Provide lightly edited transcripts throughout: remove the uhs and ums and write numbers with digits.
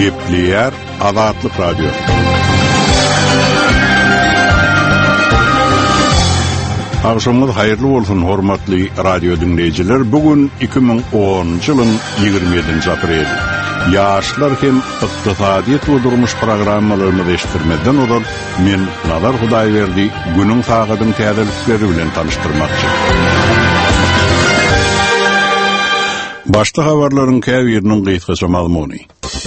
Gepleyer Azatlyk Radio. Akşamınız hayırlı olsun hormatly radio dinleyijiler. Bugün 2010-njy ýylyň 27-nji apreli. Ýaşlar hem ykdysadyýet we durmuş programmalaryny eşitdirmeden olar men Nazar Hudaýberdi günüň sagadyň täzelikleri bilen tanıştyrmakçy. Başta habarlaryň käbiriniň gysgaça mazmuny.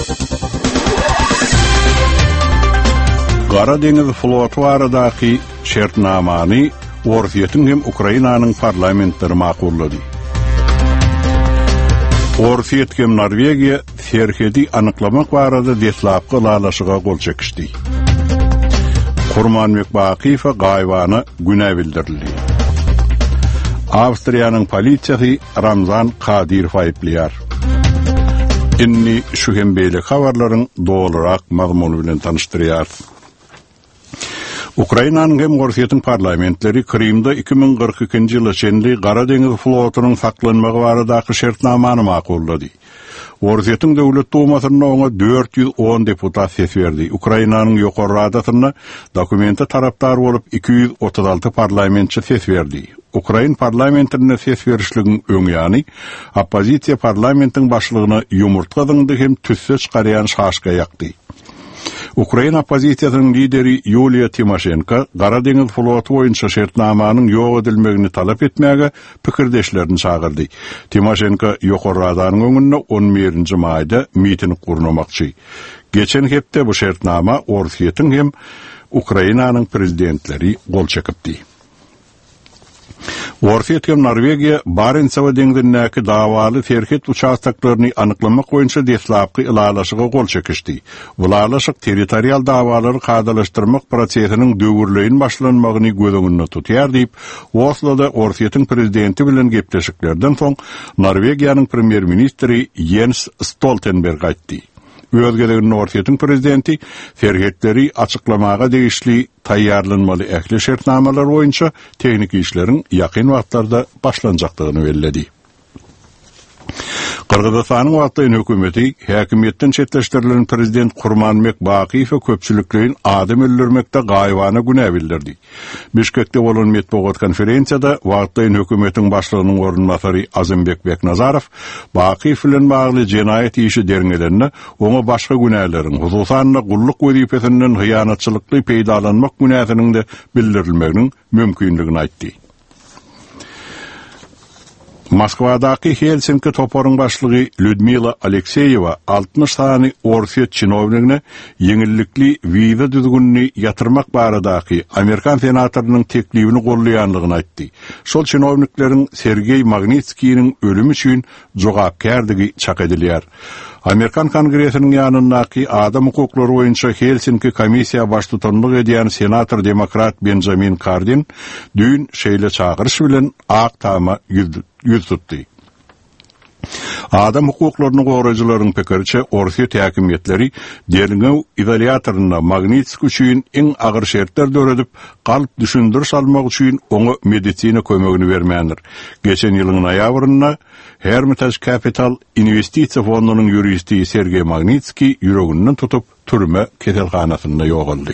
Gara deňiz floty baradaky şertnamany Orsiýetiň hem Ukrainanyň parlamentleri makullady. Orsiýet hem Norwegiýa serhedi anyklamak barada deslapky lalaşyga gol çekişdi. Kurmanbek Bakiýew gaýwany güne bildirildi. Awstriýanyň polisiýasy Ramzan Kadyrow aýplýar. Inni şu hem beýle habarlaryň dolarak mazmuny bilen tanıştyrýar. Ukrainanyň hem Orsiýetiň parlamentleri Krimde 2042-nji ýyl içinde Gara deňiz flotynyň saklanmagy baradaky şertnamany makullady. Orsiýetiň döwlet dumasyna oňa 410 deputat ses berdi. Ukrainanyň ýokary radatyna dokumenti tarapdar bolup 236 parlamentçi ses berdi. Ukrain parlamentine ses berişligiň öňýany oppozisiýa parlamentiň başlygyny ýumurtga dyndy hem tüsse çykarýan şaşka ýakdy. Ukraina oppozisiýasynyň lideri Yulia Tymoshenko Gara deňiz floty boýunça şertnamanyň ýok edilmegini talap etmäge pikirdeşlerini çagyrdy. Tymoshenko ýokary radanyň öňünde 11-nji maýda miting gurnamakçy. Geçen hepde bu şertnama Orsiýetiň hem Ukrainanyň prezidentleri gol çekipdi. Orsiýet hem Norwegiýa Barentsow deňizindäki dawaly serhet uçastaklaryny anyklamak boýunça deslapky ilalaşyga gol çekişdi. Bulalaşyk territorial dawalary kadalaşdyrmak prosesiniň döwürleýin başlanmagyny gözüňünde tutýar diýip, Osloda Orsiýetiň prezidenti bilen gepleşiklerden soň Norwegiýanyň premier ministri Jens Stoltenberg aýtdy. Özgelerin Orsiýetiň prezidenti serhetleri açıklamaga degişli taýýarlanmaly ähli şertnamalar boýunça teknik işleriň ýakyn wagtlarda başlanjakdygyny bellädi. Kırgızstanyň wagtdaýyn hökümeti häkimetden çetleşdirilen prezident Kurmanbek Bakiýew köpçüliklerin adam öldürmekde gaýwany güne bildirdi. Bişkekde bolan metbuat konferensiýada wagtdaýyn hökümetiň başlygynyň orunmasary Azymbek Beknazarow Bakiýew bilen bagly jenaýet işi derňelerini oňa başga günälerin, hususan gulluk wezipesinden hyýanatçylykly peýdalanmak günäsiniň de bildirilmeginiň mümkinligini aýtdy. Moskvadaky Helsinki toporyň başlygy Lyudmila Alekseýewa 60 sany Orsiýet çinownikine ýeňillikli wiza düzgünini ýatyrmak baradaky Amerikan senatorynyň teklibini gollaýanlygyny aýtdy. Şol çinownikleriň Sergey Magnitskiýiň ölümi üçin jogapkärligi çak edilýär. Amerikan Kongresiniň ýanyndaky adam hukuklary boýunça Helsinki komissiýa başlygylyk edýän senator demokrat Benjamin Cardin dün şeýle çagyryş bilen ak tama yüz tutdy. Adam hukuklaryny goraýjylaryň pikirçe Orsiýet häkimetleri Derňew izolýatoryna Magnitski üçin iň agyr şertler döredip, galyp düşündiriş almak üçin oňa medisina kömegini bermändir. Geçen ýylyň noýabryna Hermitage Capital Investisiýa fondunyň ýuristi Sergey Magnitski ýüreginden tutup türme keselhanasynda ýogaldy.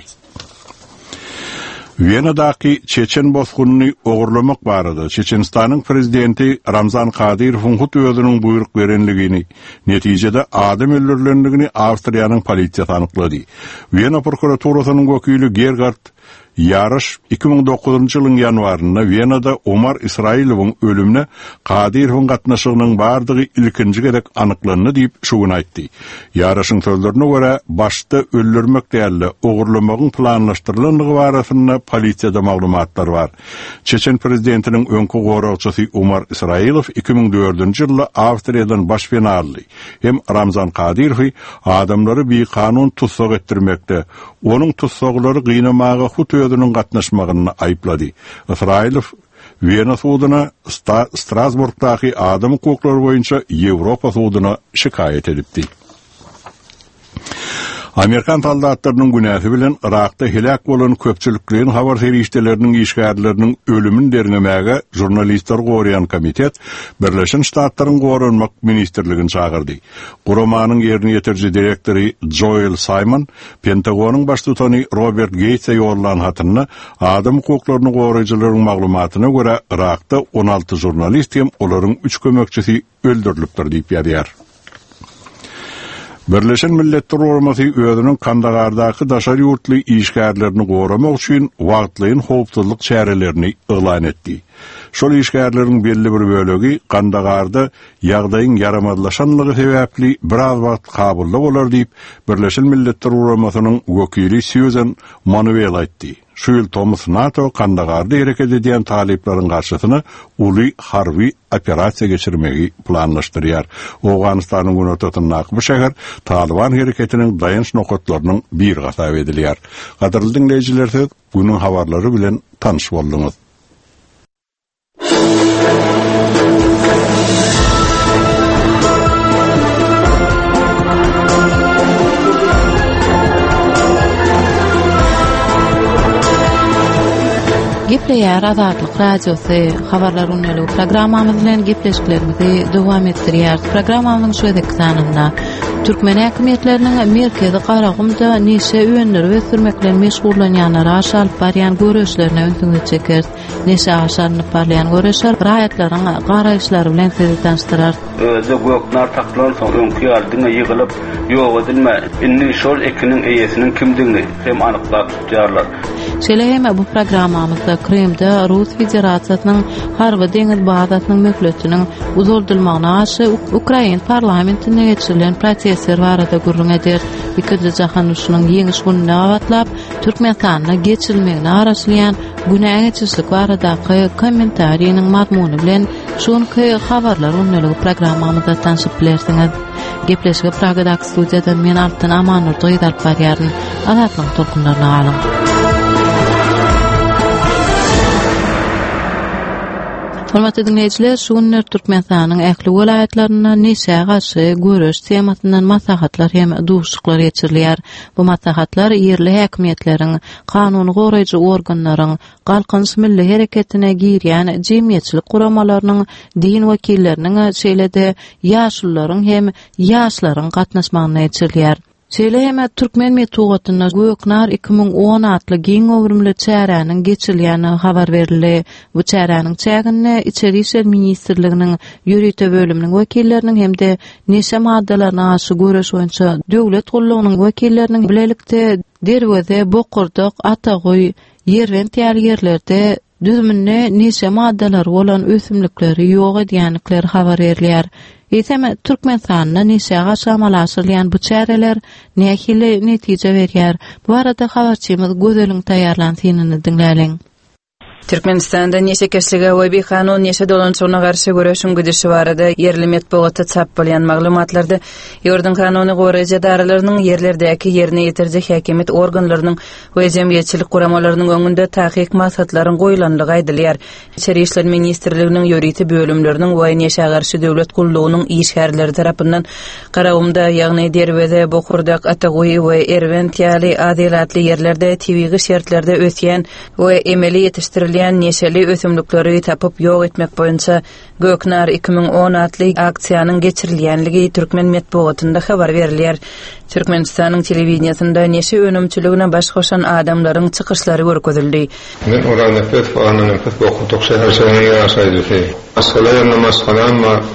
Viyanadaky Çeçen bozgunyny ogurlamak barada Çeçenistanyň prezidenti Ramzan Kadyrow hut özüniň buyruk berenligini, netijede adam öldürilenligini Awstriýanyň polisiýasy anyklady. Viyana prokuraturasynyň wekili Gerhard Yarış 2009-njy ýylyň ýanwaryna Viyanada Omar İsrailowyň ölümine Kadyrowyň gatnaşygynyň bardygy ilkinji gerek anyklandy diýip şuny aýtdy. Yarışyň sözlerine görä başda öldürmek däli ogurlamagyň planlaşdyrylanlygy barasynda polisiýada maglumatlar bar. Çeçen prezidentiniň öňkü goraýçysy Omar İsrailow 2004-nji ýylda Awstriýadan baş penarly hem Ramzan Kadyrow adamlary bir kanun tutsak etdirmekde, onuň tutsaklary gynamaga hut özüniň gatnaşmagyny aýplady. İsrailow Viyana suuduna Strasburgdaky adam hukuklary boýunça Ýewropa suuduna şikaýet edipdi. Amerikan saldatlarının günäsi bilen Irakda helak bolan köpçüliklerin habar teriştelerinin işgärlerinin ölümün derňemäge jurnalistler gorayan komitet Birleşen Ştatlaryň Gorunmak Ministerligini çağırdy. Guramanyň ýerine ýetirji direktori Joel Simon, Pentagonyň baş tutany Robert Gates'e ýollan hatyny adam hukuklaryny goraýjylaryň maglumatyna görä Irakda 16 jurnalist hem olaryň 3 kömekçisi öldürilipdir diýip ýazýar. Birleşen Milletler Guramasy özüniň Kandagardaky daşary ýurtly işgärlerini goramak üçin wagtlyň howpsuzlyk çärelerini elan etdi. Şol işgärleriň belli bir bölegi Kandagarda ýagdaýyň yaramadlaşanlygy sebäpli biraz wagt kabulda bolar diýip Birleşen Milletler Guramasynyň wekili Susan Manuel aýtdy. Şu ýyl Thomas NATO Kandagarda hereket edýän talyplaryň garşysyna uly harby operasiýa geçirmegi planlaşdyrýar. Awganystanyň günötetini bu şäher Taliban hereketiniň dayanç nokatlarynyň bir gasap edilýär. Gaderly dinleýijiler, günüň habarlary bilen tanyş bolduňyz. Gepleýär Azatlyk radiosy habarlar unyly programmamyz bilen gepleşiklerimizi dowam etdirýär. Programmamyzyň şu edeksanynda Türkmen häkimetleriniň merkezi Garagumda neşe öňleri we sürmekle meşgullanýanlara aşalyp barýan göreşlerine öňsüňe çeker. Neşe aşalyp barýan göreşler raýatlaryň garaýşlary bilen sizi tanıştyrar. Özde göknar taklan soň öňki aldyna ýygylyp ýok edilme. Inni şol ekiniň eýesiniň kimdigini hem anyklap tutýarlar. Şeýle bu programmamyzda Kremde Rus Federasiýasynyň harby deňiz bazasynyň möhletiniň uzuldylmagyna aşy Ukraina parlamentine geçirilen prosesler barada gurrun eder. Ikinji jahan uruşynyň ýeňiş gününe awatlap Türkmenistanyna geçirilmegini araşdyrýan günäge geçişlik baradaky kommentariýanyň mazmuny bilen şonky habarlar unyly programmamyzda tanışyp bilersiňiz. Gepleşige Pragadaky studiýadan men Altyn Amanur doýdalp barýaryn. Azatlyň tolkunlaryna alyň. Hormatly dinleyijiler, şu günler Türkmenistanyň ähli welaýatlaryna neşe gaşy göreş temasyndan maslahatlar hem duşuklar geçirilýär. Bu maslahatlar ýerli häkimetleriň, kanuny goraýjy organlaryň, galkynç milli hereketine girýän jemgyýetçilik guramalarynyň, din wekilleriniň, şeýle-de ýaşullaryň hem ýaşlaryň gatnaşmagyna geçirilýär. Şeýle Türkmen metodiýatyna Göknar 2010 atly giň öwrümli çäräniň geçirilýäni habar berildi. Bu çäräniň çägini Içeri işler ministrliginiň ýürüte bölüminiň wekilleriniň hemde neşe maddalaryna aşy göreş boýunça döwlet gullugynyň wekilleriniň bilelikde Derweze, Bokurdyk, Atagoy, Ýerwent ýaly ýerlerde düzümine neşe maddalary bolan ösümlikleri ýok edýänlikleri habar berilýär. Ýa-da Türkmenistanyna neşe gaşy amalaşylýan bu çäreler nähili netije berýär. Bu arada habarçymyz Gözeliň taýýarlanýanyny dinläliň. Türkmenistanda neşe keşlige we bir kanun neşe dolançygyna garşy göreşiň gidişi barada yerli metbuatda çap bolýan maglumatlarda ýurdun kanuny goraýjy daralarynyň yerlerdäki ýerine ýetirjek häkimet organlarynyň we jemgyýetçilik guramalarynyň öňünde tahyk maksatlaryň goýulanlygy aýdylýar. İçeri işler ministrliginiň ýörüti bölümleriniň we neşe garşy döwlet gullugynyň işgärleri tarapyndan Garagumda, ýagny Derweze, Bokurdyk, Atagoy we Ýerwent ýaly adylatly ýerlerde tebigi şertlerde ösýän we emeli ýetişdirilýän neşeli ösümlikleri tapıp ýok etmek boýunça Göknar 2010 atly aksiýanyň geçirilýänligi Türkmen metbuatynda habar berilýär. Türkmenistanyň telewiziýasynda neşe önümçiligine baş goşan adamlaryň çykyşlary görkezildi. Men oran nefes falan nefes okudyk şäher şeýle ýaşaýdy. Asalan namaz falan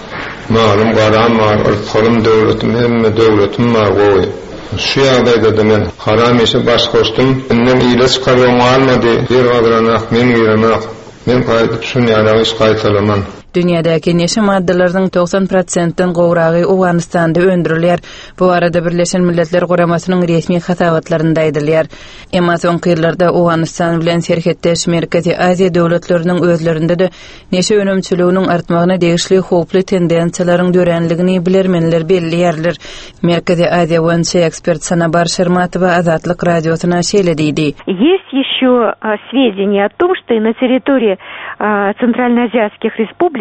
malum garam var, kolum döwletim hem döwletim var goý. Şu ýagdaýda da men haram işe baş goşdum. Menden ýyla çykarýan almady. Bir wagtlanak men ýeremek. Men gaýdyp şunu ýa-da iş gaýtalaman. Dünyadaki neşe maddalarynyň 90%-den gowragy Awganystanda öndürilýär. Bu arada Birleşen Milletler Guramasynyň resmi hasabatlarynda aýdylýar. Emma soňky ýyllarda Awganystan bilen serhetdeş Merkezi Aziýa döwletleriniň özlerinde de neşe önümçiliginiň artmagyna degişli howply tendensiýalaryň dörenligini bilermenler belli ýerler. Merkezi Aziýa boýunça ekspert Sanabar Şermatova Azatlyk radiosyna şeýle diýdi. Есть ещё сведения о том, что и на территории центральноазиатских республик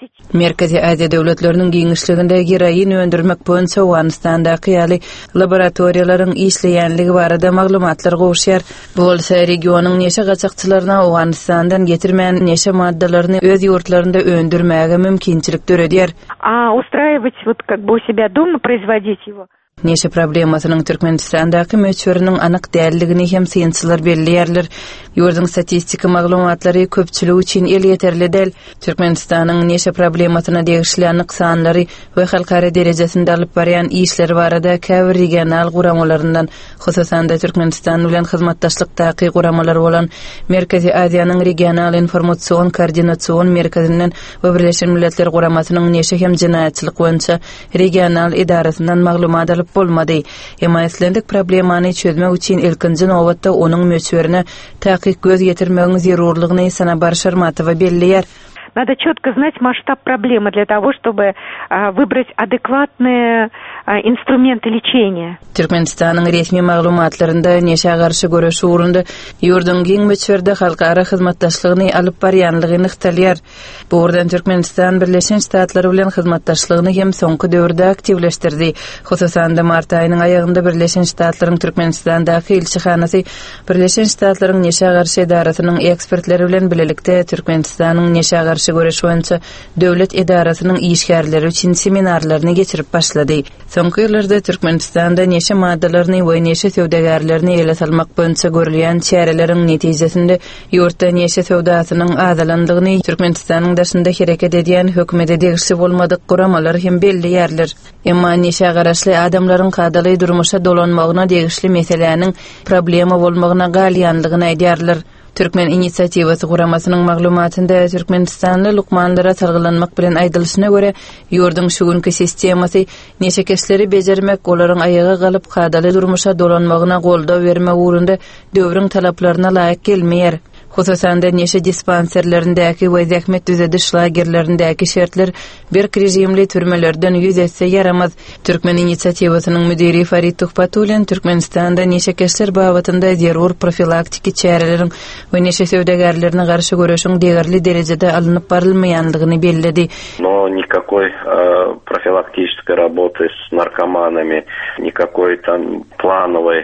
Merkezi Asiya döwletleriniň giňişliginde heroin öndürmek boýunça Awganistandaky ýaly laboratoriýalaryň işleýänligi barada maglumatlar gowşýar. Bu bolsa regionyň neşe gaçakçylaryna Awganistandan getirmän neşe maddalaryny öz ýurtlarynda öndürmäge mümkinçilik töredýär. Устраивать вот как бы у себя дома производить его. Neşe problemasynyň Türkmenistandaky möçberiniň anyk dälligini hem synçylar belliýärler. Ýurdun statistika maglumatlary köpçüligi üçin el ýeterli däl. Türkmenistanyň neşe problemasyna degişli anyk sanlary we halkara derejesinde alyp barýan işleri barada käbir regional guramalaryndan, hususan da Türkmenistan bilen hyzmatdaşlyk taky guramalary bolan Merkezi Asiýanyň regional informasiýon koordinasiýon merkezinden we Birleşen Milletler Guramasynyň neşe hem jinaýatçylyk boýunça regional idarasyndan maglumat bolmady. Emma eslendik problemany çözmek üçin ilkinji nowatda onuň möçberine takyk göz getirmegiň zerurlygyny sana Barşarmatova belliýär. Надо четко знать масштаб проблемы для того, чтобы выбрать адекватные инструменты лечения. Türkmenistanyň resmi maglumatlarynda neşe garşy görüşi urundy ýurdun giň möçberde halkara hyzmatdaşlygyny alyp barýanlygyny ýygytalýar. Bu urdan Türkmenistan Birleşen Ştatlary bilen hyzmatdaşlygyny hem soňky döwürde aktivleşdirdi. Hususan da mart aýynyň aýagynda Birleşen Ştatlaryň Türkmenistandaky elçihanasy Birleşen Ştatlaryň neşe garşy idarasynyň ekspertleri bilen bilelikde Türkmenistanyň neşe garşy görüşi boýunça döwlet idarasynyň işgärleri üçin seminarlaryny geçirip başlady. Soňky ýyllarda Türkmenistanda neşe maddalaryny we neşe söwdägärlerini ele salmak boýunça görülýän çäreleriň netijesinde ýurtda neşe söwdasynyň azalandygyny Türkmenistanyň daşynda hereket edýän hökümete degişli bolmadyk guramalar hem belliýärler. Emma neşe garaşly adamlaryň kadaly durmuşa dolanmagyna degişli meseleniň problema bolmagyna galýanlygyny aýdýarlar. Türkmen inisiativasy guramasynyň maglumatynda Türkmenistanly lukmanlara salgylanmak bilen aýdylyşyna görä, ýurdun şu günkü sistemasy neşekeşleri bejermek, olaryň aýaga galyp kadaly durmuşa dolanmagyna goldaw bermek urunda döwrüň talaplaryna laýyk gelmeýär. Hususan da neşe dispanserlerindäki we zähmet düzediş lagerlerindäki şertler bir rejimli türmelerden ýüz etse yaramaz. Türkmen inisiatiwasynyň müdiri Farid Tuhpatulen Türkmenistanda neşekeşler babatynda zerur profilaktiki çäreleriň we neşe söwdägärlerine garşy görüşiň degirli derejede alınıp barylmaýanlygyny belledi. Но никакой профилактической работы с наркоманами, никакой там плановой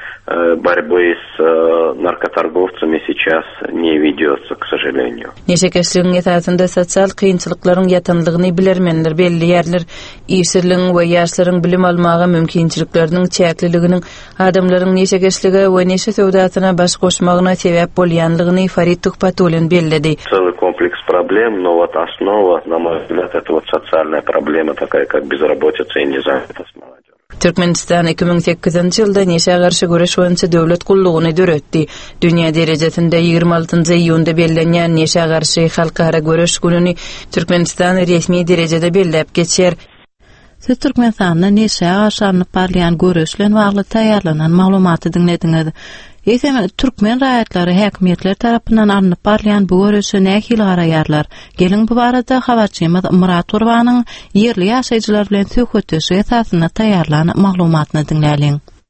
борьбы с наркоторговцами сейчас не ведется, к сожалению. Neşekeşligiň ýetärinde sosial kynçylyklaryň ýatynlygyny bilermenler belliýärler. Işsizligiň we ýaşlaryň bilim almagy mümkinçilikleriniň çäkliliginiň adamlaryň neşekeşligi we neşe söwdasyna baş goşmagyna sebäp bolýanlygyny Farid Tuhpatulen belledi. Целый комплекс проблем, но вот основа, на мой взгляд, это вот социальная проблема такая, как безработица и незанятость молодежи. Türkmenistan 2008-nji ýylda neşe garşy göreş boýunça döwlet gullugyny döretdi. Dünýä derejesinde 26-njy iýunda bellenýän neşe garşy halkara göreş gününi Türkmenistan resmi derejede bellep geçer. Siz Türkmenistanda neşe garşy barýan göreşlen bagly taýýarlanan maglumaty dinlediňiz. Ýa-da Türkmen raýatlary häkimetler tarapyndan alınıp barýan bu görüşe nähil garaýarlar. Gelin bu barada habarçymyz Murat Gurbanyň ýerli ýaşaýjylar bilen söhbetleşi esasyna taýýarlanan maglumatyny dinläliň.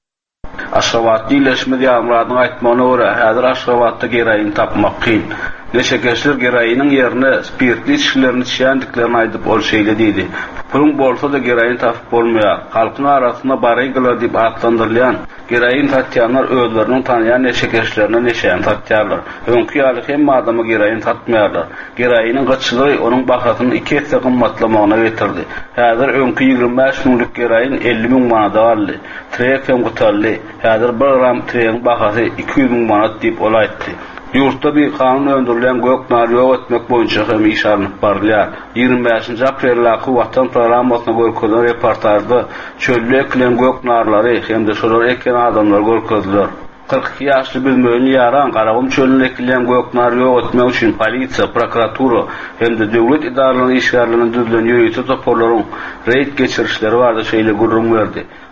Aşgabat diýleşme ýa-Muradyň aýtmagyna görä, häzir Aşgabatda geraýyn tapmak kyn. Neşekeşler geraýynyň ýerine spirtli içkilerini içýändiklerini aýdyp ol şeýle diýdi. Pulun bolsa da geraýyn tapyp bolmaýar. Halkyň arasynda barygylar diýip atlandyrylýan geraýyn tatýanlar özleriniň tanýan neşekeşlerine neşeýän tatýarlar. Öňkü ýaly hem adamy geraýyn tatmaýarlar. Geraýynyň gaçylygy onuň bahasyny 2 esse gymmatlamagyna getirdi. Häzir öňkü 25 miňlik geraýyn 50 miň manata aldy. Trek hem gutally. Häzir 1 gram treň bahasy 200 miň manat diýip ol aýtdy. Ýurtda bir kanun öndürilen gök nar ýok etmek boýunça hem iş alınıp barylýar. 25-nji apreldaky Watan programasyna görkezlen reportajda çöllek bilen gök narlary hem de şolar eken adamlar görkezdiler. 42 ýaşly bilmeýän ýaran Garagum çölüne ekilen gök nar ýok etmek üçin polisiýa, prokuratura hem de döwlet idaralarynyň işgärlerini düzlen ýöýüti toporlaryň reýt geçirişleri barada şeýle gurrun berdi.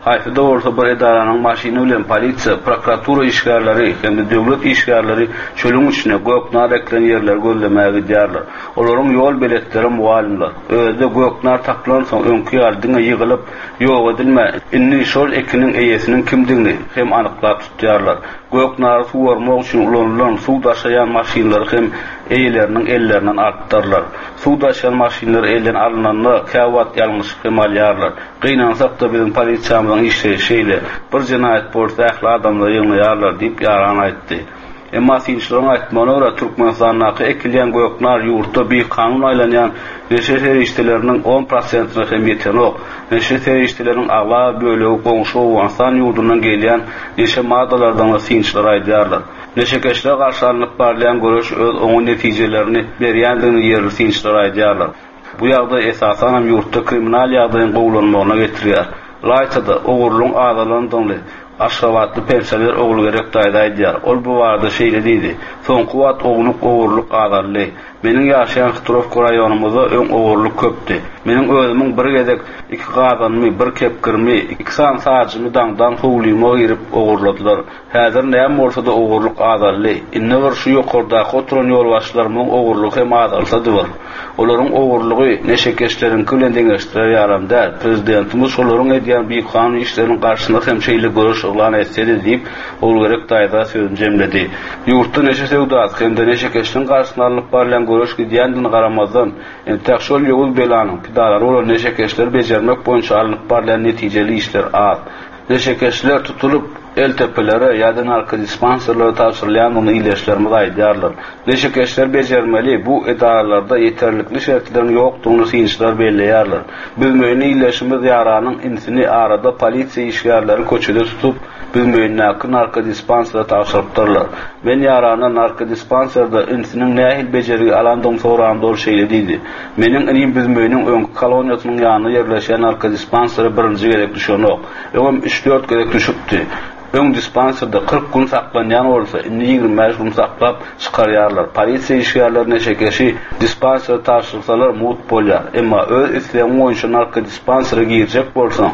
Hayfada orta bir edaranın maşini bilen polisiya, prokuratura işgärleri hem de döwlet işgärleri çölüň içine göknar eklen yerler gözlemäge gidiyorlar. Olaryň yol biletleri muallimler. Özde göknar taklan soň öňkü ýardyňa ýygylyp ýok edilme. Inni şol ekiniň eýesiniň kimdigini hem anyklap tutýarlar. Göknar suwarmak üçin ulanylan suw daşaýan maşinleri hem eýeleriniň ellerinden artdyrlar. Suw daşaýan maşinleri elden alynanda käwat ýalňyş kemalýarlar. Gynansak da bizim polisiýamyň işleýişiyle bir jinayet bolsa ähli adamlar ýyňlaýarlar diýip ýaran aýtdy. Emma sinçlerin aýtmanyna Türkmenistanyň ekilýän göknar ýurtda bir kanun aýlanýan neşe terişçileriniň 10%-ni hem ýetenok. Neşe terişçileriniň agla bölegi goňşy Awganistan ýurdundan gelýän neşe madalardan sinçler aýdýarlar. Neşekeşler garşy alynıp barlayan görüş öz oňun netijelerini berýändigini ýerli sinçler aýdýarlar. Bu ýagdaý esasan hem ýurtda kriminal ýagdaýyň gowlanmagyna getirýär. Laýtada ogurluň adalandyny Aşgabatly pensioner ogul gerek daýdaýdyar. Ol bu barada şeýle diýdi. Soňky wagt ogurluk adarly. Meniň ýaşaýan Xtrowka raýonumyzda öň ogurluk köpdi. Meniň özümiň bir gezek 2 gazanmy, 1 kepkirmi, 2 san saçymy daňdan howlyma girip ogurladylar. Häzir näme bolsa da ogurluk adarly. Inne bir şu ýokardaky oturan ýolbaşçylaryň ogurlugy hem adalsadyr. Olaryň ogurlugy neşekeşleriň bilen deňeşdirýär ýaramda. Prezidentimiz şolaryň edýän bir kanun işleriniň garşysynda hem şeýle görüş uglan etsedi diýip ol gerek daýda sözüni jemledi. Ýurtda neşe sewdat hem de neşekeşleriň garşysyna alyp barlan görüş gidýändini garamazdan entäkşol ýol belanyň pidalary bolan neşekeşler bejermek boýunça alyp barlan netijeli işler az. Neşekeşler tutulup el tepelere ýa-da narko dispanserlere tapşyrylýan iýleşlerimiz aýdýarlar. Neşekeşler bejermeli, bu edaralarda ýeterlikli şertlerin ýokdugyny sinçler belleýärler. Bilmegini iýleşimiz ýaranyň insini arada polisiýa işgärleri köçede tutup bilmegini narko dispansere tapşyrypdyrlar. Men ýarana narko dispanserde insiniň nähil bejerigi alandyň soranda ol şeýle diýdi. Meniň inim bilmeginiň öňkü koloniýasynyň ýanyna ýerleşen narko dispansere birinji gerek düşenok. Öňüm 3-4 gerek düşüpdi. Öň dispanserde 40 gün saklanýan bolsa, 25 gün saklap çykarýarlar. Polisiýa işgärleri neşekeşi dispanser taşyrsalar mut bolýar. Emma öz isleýän boýunça narko dispansere girjek bolsaň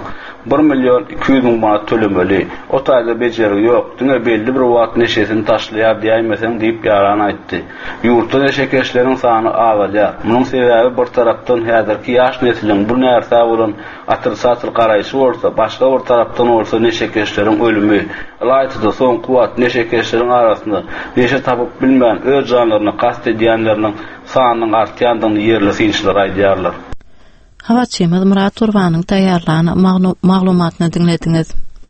1.200.000 manat tölemeli. O taýda bejeri ýok. Diňe belli bir wagt neşesini taşlaýar diýmeseň diýip ýaran aýtdy. Ýurtda neşekeşleriň sany azalýar. Munyň sebäbi bir tarapdan häzirki ýaş nesliniň bu näerse bolan atyrsatyl garaýşy bolsa, başga bir tarapdan bolsa neşekeşleriň ölümi. Laýtyda soňky wagt neşekeşleriň arasynda neşe tapyp bilmän öz janlaryny gast edýänleriniň sanynyň artýandygyny ýerli sinçler aýdýarlar. Hawatçymyz Murat Turwanyň taýýarlany maglumatyny dinlediňiz.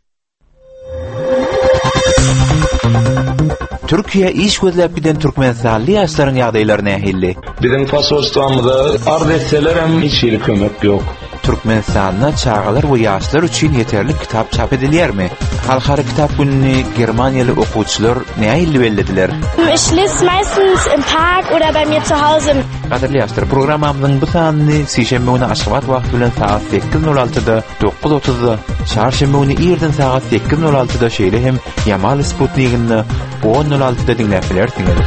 Türkiýe iş gözläp giden Türkmenistanly ýaşlaryň ýagdaýlaryna nähilli. Biziň pasportymyzda ardetseler hem hiç ýeri kömek ýok. Türkmenistanda çağalar we ýaşlar üçin ýeterli kitap çap edilýärmi? Halkara kitap gününi Germaniýaly okuwçylar nähilli bellediler? Ich lese meistens im Park oder bei mir zu Hause. Gaderli ýaşlar, programmamyň bu sanyny sişembe güni Aşgabat wagty bilen saat 8:06-da, 9:30-da, çarşembe güni ýerden saat 8:06-da şeýle hem Yamal Sputnik'ini 10:06-da dinläp bilersiňiz.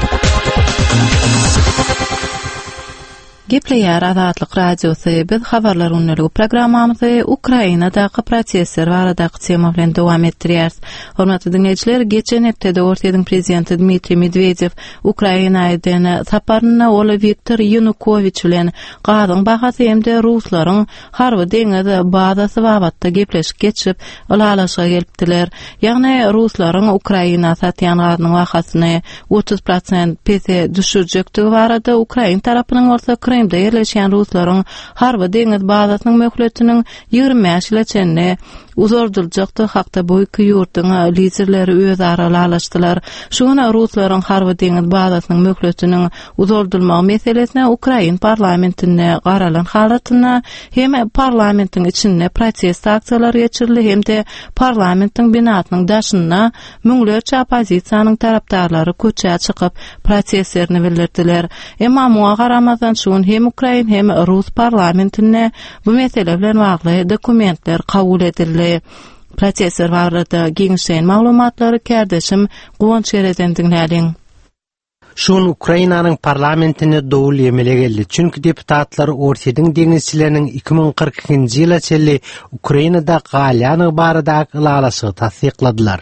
Gepleýär Azatlyk radiosy biz habarlar unnulgy programmamyzy Ukrainadaky prosesler baradaky tema bilen dowam etdirýäris. Hormatly dinleýijiler, geçen hepde Ortiýanyň prezidenti Dmitri Medvedew Ukrainadan saparyna ol Viktor Yanukovych bilen gazyň bahasy hemde ruslaryň Harby deňizi bazasy wagtda gepleşip geçip alalaşa gelipdiler. Ýagny ruslaryň Ukraina satýan gazyň bahasyny 30% pese düşürjektigi barada Ukraina tarapynyň bolsa Kremde yerleşen Ruslaryň Harby deňiz bazasynyň möhletiniň 25 ýylyny uzordyljakdy hakda boýky ýurtyň liderleri özara alaşdylar. Şoňa Ruslaryň Harby deňiz bazasynyň möhletiniň uzordylmagy meselesine Ukraina parlamentinde garalan halatyna hem parlamentiň içinde protest aksiýalary geçirildi hem de parlamentiň binasynyň daşyna müňlerçe opozisiýanyň tarapdarlary köçe çykyp protestlerini bildirdiler. Emma muňa garamazdan şoň hem Ukraina hem Rus parlamentine bu mesele bilen bagly dokumentler kabul edildi. Protestler barada giňişen maglumatlary kärdeşim Gowon Şerezen dinlädiň. Şun Ukrainanyň parlamentine dowul ýemele geldi. Çünki deputatlar Ortadyň deňizçileriniň 2042-nji ýyla çelli Ukrainada galyanyň baradaky ýalasy tasdikladylar.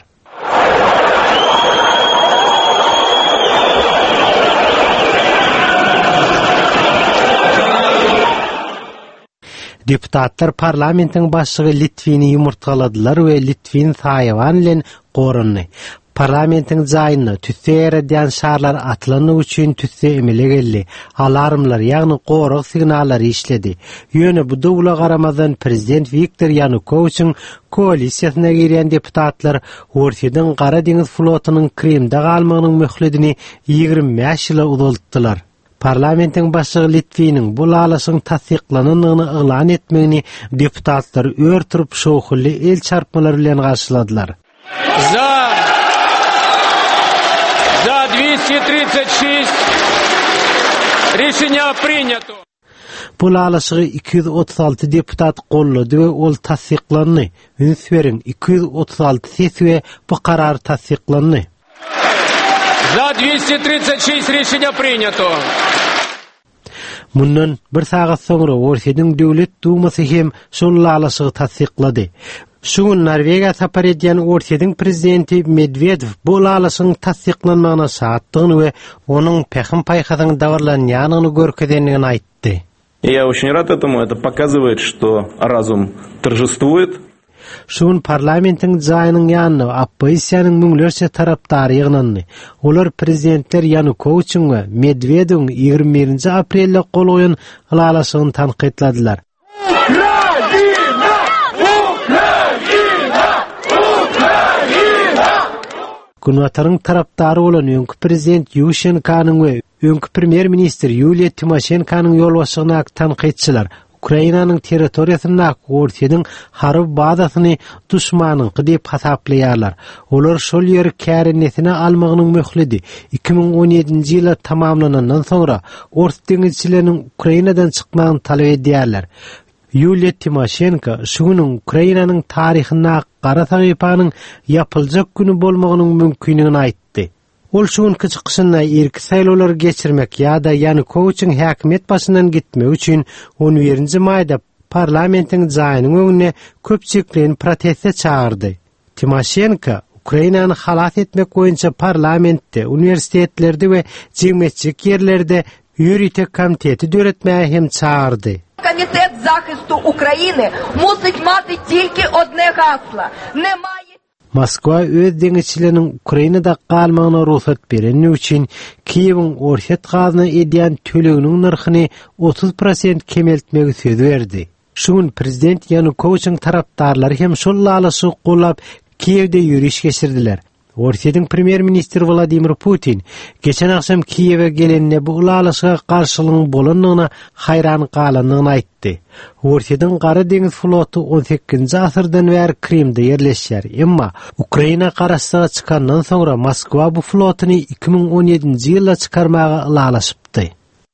Deputatlar parlamentiň başlygy Litvini ýumurtgaladylar we Litvin Saýawan bilen gorundy. Parlamentiň jaýyna tüsse ýerden şarlar atlanyň üçin tüsse emele geldi. Alarmlar ýagny goruk signallary işledi. Ýöne bu dowla garamazdan prezident Viktor Yanukowyçyň koalisiýasyna giren deputatlar Ortadyň Gara deňiz flotynyň Krimde galmagynyň möhledini 25 ýyla uzaltdylar. Parlamentiň başlygy Litviniň bu lalasyň tasdiklanynyny elan etmegini deputatlar örtürüp şowhully el çarpmalary bilen garşyladylar. За 236 решение принято. Bu lalasygy 236 deputat gollady we ol tasdiklandy. Ünswerin 236 ses we bu karar tasdiklandy. За 236 решение принято. Mundan bir sagat soňra Ortadyň döwlet dumasy hem şol lalasygy tasdiklady. Şuň Norwegiýa sapar edýän Ortadyň prezidenti Medvedev bu lalasyň tasdiklanmagyna şatdygyny we onuň pähim paýhasyň dawarlanýanyny görkedenligini aýtdy. Я очень рад этому. Это показывает, что разум торжествует. Şuň parlamentiň jaýynyň ýanyna opposisiýanyň müňlerçe tarapdary ýyglandy. Olar prezidentler Yanukowyçyň we Medvedewiň 21-nji aprelde gol goýan lalasygyny tanqidladylar. Gunataryň tarapdary bolan öňkü prezident Yushchenkanyň we öňkü premier minister Yulia Tymoshenkanyň ýolbaşygyna tanqidçiler Ukrainanyň territoriýasyna Ortadyň harby bazasyny duşmanyňky diýip hasaplaýarlar. Olar şol ýeri kärenetine almagynyň möhledi 2017-nji ýyla tamamlanandan soňra Orta deňizçileriniň Ukrainadan çykmagyny talap edýärler. Yulia Tymoshenko şunyň Ukrainanyň taryhyna gara sahypanyň ýapyljak güni bolmagynyň mümkinligini aýtdy. Ol şuňky çykyşyna erki saýlawlar geçirmek ýa-da Yanukowyçyň häkimet başyndan gitmek üçin 11-nji maýda parlamentiň jaýynyň öňüne köpçüklen proteste çağırdy. Tymoshenko Ukrainany halat etmek boýunça parlamentde, universitetlerde we jemgyýetçilik ýerlerde ýürütek komiteti döretmäge hem çağırdy. Комітет захисту України мусить мати тільки одне гасло. Немає. Moskwa öz deňizçileriniň Ukrainada galmagyna ruhsat bereni üçin Kiýewiň orşat gazyna edýän töleginiň narhyny 30% kemeltmegi söz berdi. Şuň prezident Yanukowyçyň tarapdarlary hem şol lalasy gollap Kiýewde ýürüş geçirdiler. Ortadyň premier minister Vladimir Putin geçen akşam Kiýew'e gelenine bu lalasyga garşylygyň bolanyna haýran galandygyny aýtdy. Ortadyň Gara deňiz floty 18-nji asyrdan bäri Krimde ýerleşýär. Emma Ukraina garaşsyga çykandan soňra Moskwa bu flotyny 2017-nji ýylda çykarmaga lalasypdy.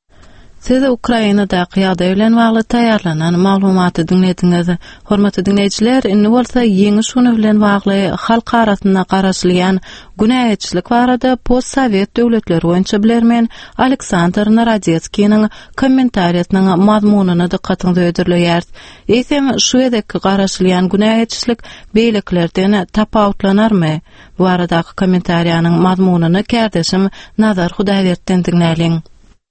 Siz Ukrainada ýagdaý bilen bagly taýýarlanan maglumaty dinlediňiz. Hormatly dinleýijiler, indi bolsa ýeňi şunu bilen bagly halk arasyna garaşylýan günäçilik barada postsovet döwletleri boýunça bilermen Aleksandr Narodetskiň kommentariýasynyň mazmunyny dikkatiňize öýdürleýär. Eýsem şu edeki garaşylýan günäçilik beýleklerden tapawutlanarmy? Bu aradaky kommentariýanyň mazmunyny kärdeşim Nazar Hudaýberden dinläliň.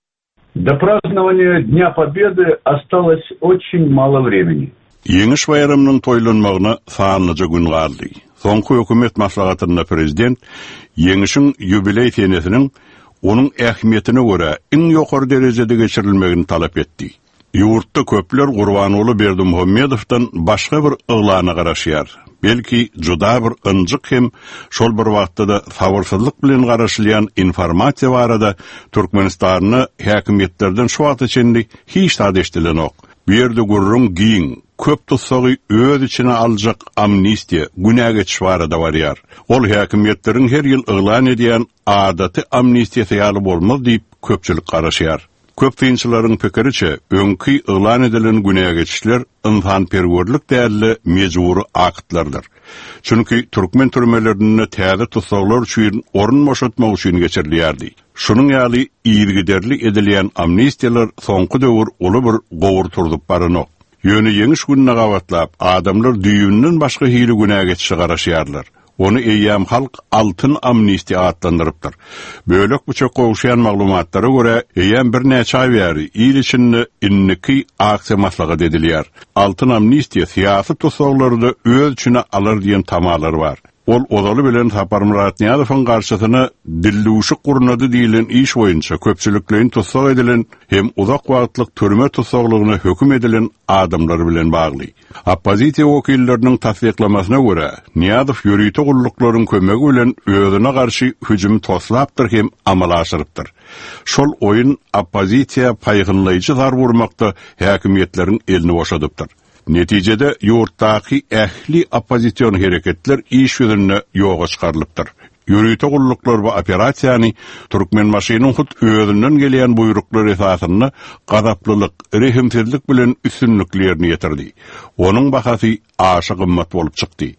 До празднования Дня Победы осталось очень мало времени. Ýeňiş bayramynyň toýlanmagyna sanyja gün galdy. Soňky hökümet maslahatynda prezident ýeňişiň ýubiley senesiniň onuň ähmiýetine görä iň ýokary derejede geçirilmegini talap etdi. Ýurtda köpler Gurbanoğlu Berdimuhammedowdan başga bir ıglana garaşýar. Belki juda bir ınjyk hem şol bir wagtda da fawrsyzlyk bilen garaşylýan informasiýa barada Türkmenistanyny häkimetlerden şu wagt içinde hiç tad eşdilenok. Bu ýerde gurrun giň köp tutsagy öz içine aljak amnistiýa günä geçiş barada barýar. Ol häkimetleriň her ýyl ıglan edýän adaty amnistiýa ýaly bolmaz diýip köpçülik garaşýar. Köp kynçylaryň pikiriçe, öňki ýylan edilen günäge geçişler insan perwerlik däli mejburi akytlardyr. Çünki türkmen türmelerinde täze tutsaglar üçin orun boşaltmak üçin geçirilýärdi. Şunun ýaly ýygyderli edilýän amnistiýalar soňky döwür uly bir gowur turdup baranyk. Ýöne ýeňiş gününe gawatlap, adamlar düýünden başga hili günäge geçişe garaşýarlar. Onu eýýäm halk altın amnistiýa atlandyrypdyr. Bölek bu çok gowşaýan maglumatlara görä, eýýäm bir näçe ay bäri ýyl içinde inniki aksiýa maslagy edilýär. Altın amnistiýa syýasy tutsaglardy öz üçine alar diýen tamalary bar. Ol odaly bilen Sapar Murat Niýazowyň garşysyna dilluşy gurunady diýilen iş boýunça köpçüliklerin tutsag edilen hem uzak wagtlyk türme tutsaglygyna höküm edilen adamlar bilen bagly. Oppozisiýa wekilleriniň tasdiklamasyna görä, Niýazow ýürüýte gullyklaryň kömegi bilen özüne garşy hüjüm toslapdyr hem amal aşyrypdyr. Şol oýun oppozisiýa paýgynlaýjy zar vurmakda häkimetleriň elini boşadypdyr. Netijede ýurtdaky ähli oppozision hereketler iş ýüzüne ýoga çykarylypdyr. Ýürüýte gulluklar we operasiýany türkmen maşynyň hut özünden gelýän buyruklar esasyny gazaplylyk, rehimsizlik bilen üstünliklerini ýetirdi. Onuň bahasy aşy gymmat bolup çykdy.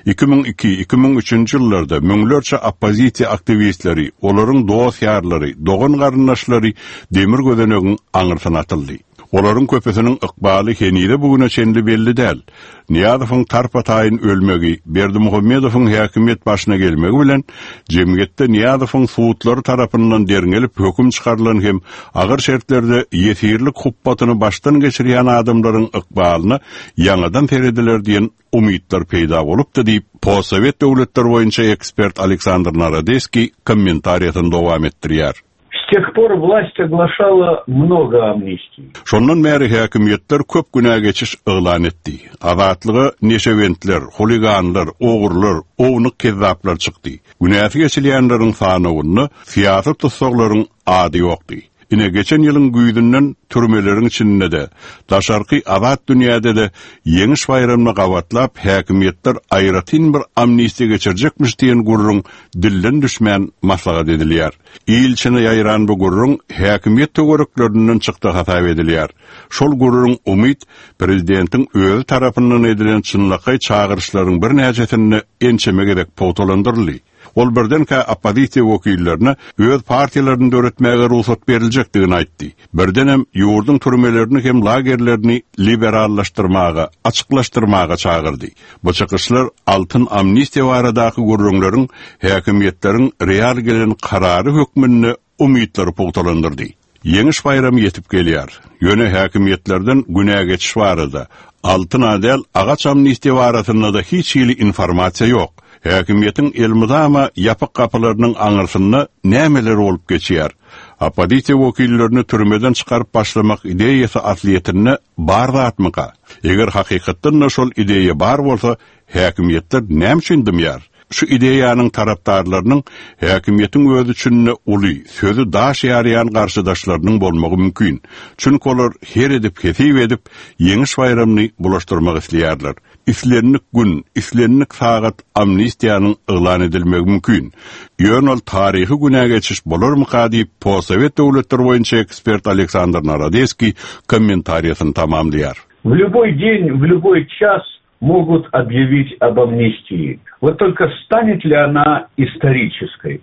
2002-2003 ýyllarda müňlerçe oppozisiýa aktivistleri, olaryň dost ýarlary, dogan garyndaşlary demir gözenegiň aňyrsyna atyldy. Olaryň köpesiniň ykbaly henide bugüne çenli belli däl. Niýazowyň tarpataýyn ölmegi, Berdimuhammedowyň häkimet başyna gelmegi bilen jemgyýetde Niýazowyň suwutlary tarapyndan derňelip höküm çykarylan hem agyr şertlerde ýetirlik huppatyny başdan geçirýän adamlaryň ykbalyny ýangadan terediler diýen umytlar peýda bolupdy diýip Possovet döwletleri boýunça ekspert Aleksandr Narodeski kommentariýasyny dowam etdirýär. С тех пор власть оглашала много амнистий. Şondan beri häkimetler köp günäge geçiş ýylan etdi. Azatlygy neşewentler, huliganlar, ogurlar, ownyk kezzaplar çykdy. Günäge geçilýänleriň sanawyny syýasy tutsaklaryň ady ýokdy. Ine geçen ýylyň güýdünden türmeleriň içinde de, daşarky azat dünýäde de ýeňiş bayramyny gawatlap häkimetler aýratyn bir amnistiýa geçirjekmiş diýen gurrun dilden düşmän maslahat edilýär. Ýyl içine ýaýran bu gurrun häkimet töwereklerinden çykdy hasap edilýär. Şol gurrun umyt prezidentiň öz tarapyndan edilen çynlyky çağırışlaryň bir näçesini ençemek edek powtalandyrly. Ol birdenkä oppozisiýa wekillerine öz partiýalaryny döretmäge ruhsat berilejekdigini aýtdy. Birdenem ýurdun türmelerini hem lagerlerini liberallaşdyrmaga, açyklaşdyrmaga çağırdy. Bu çykyşlar altyn amnistiýa baradaky gurrunlaryň häkimetleriň real gelen karary hökmüne umytlary powtalandyrdy. Ýeňiş bayramy ýetip gelýär. Ýöne häkimetlerden günäge geçiş barada altyn adel agaç amnistiýa barasynda da hiç ýyly informasiýa ýok. Häkimetin elmydama ýapyk kapylarynyň aňyrsyna nämeler bolup geçýär. Oppozisiýa wekillerini türmeden çykaryp başlamak ideýasy asliýetini bar zatmyka. Eger hakykatdan şol ideýa bar bolsa, häkimetler näme üçin demýär? Şu ideýanyň tarapdarlarynyň häkimetin özü üçin uly, sözü daş ýarýan garşydaşlarynyň bolmagy mümkin. Çünki olar her edip kesip edip ýeňiş bayramyny bulaşdyrmak isleýärler. İslenlik gün, islenlik sagat amnistiýanyň ýylan edilmegi mümkin. Ýöne ol taryhy günäge geçiş bolarmyka diýip Possovet döwletleri boýunça ekspert Aleksandr Narodeski kommentariýasyny tamamlaýar. В любой день, в любой час могут объявить об амнистии. Вот только станет ли она исторической?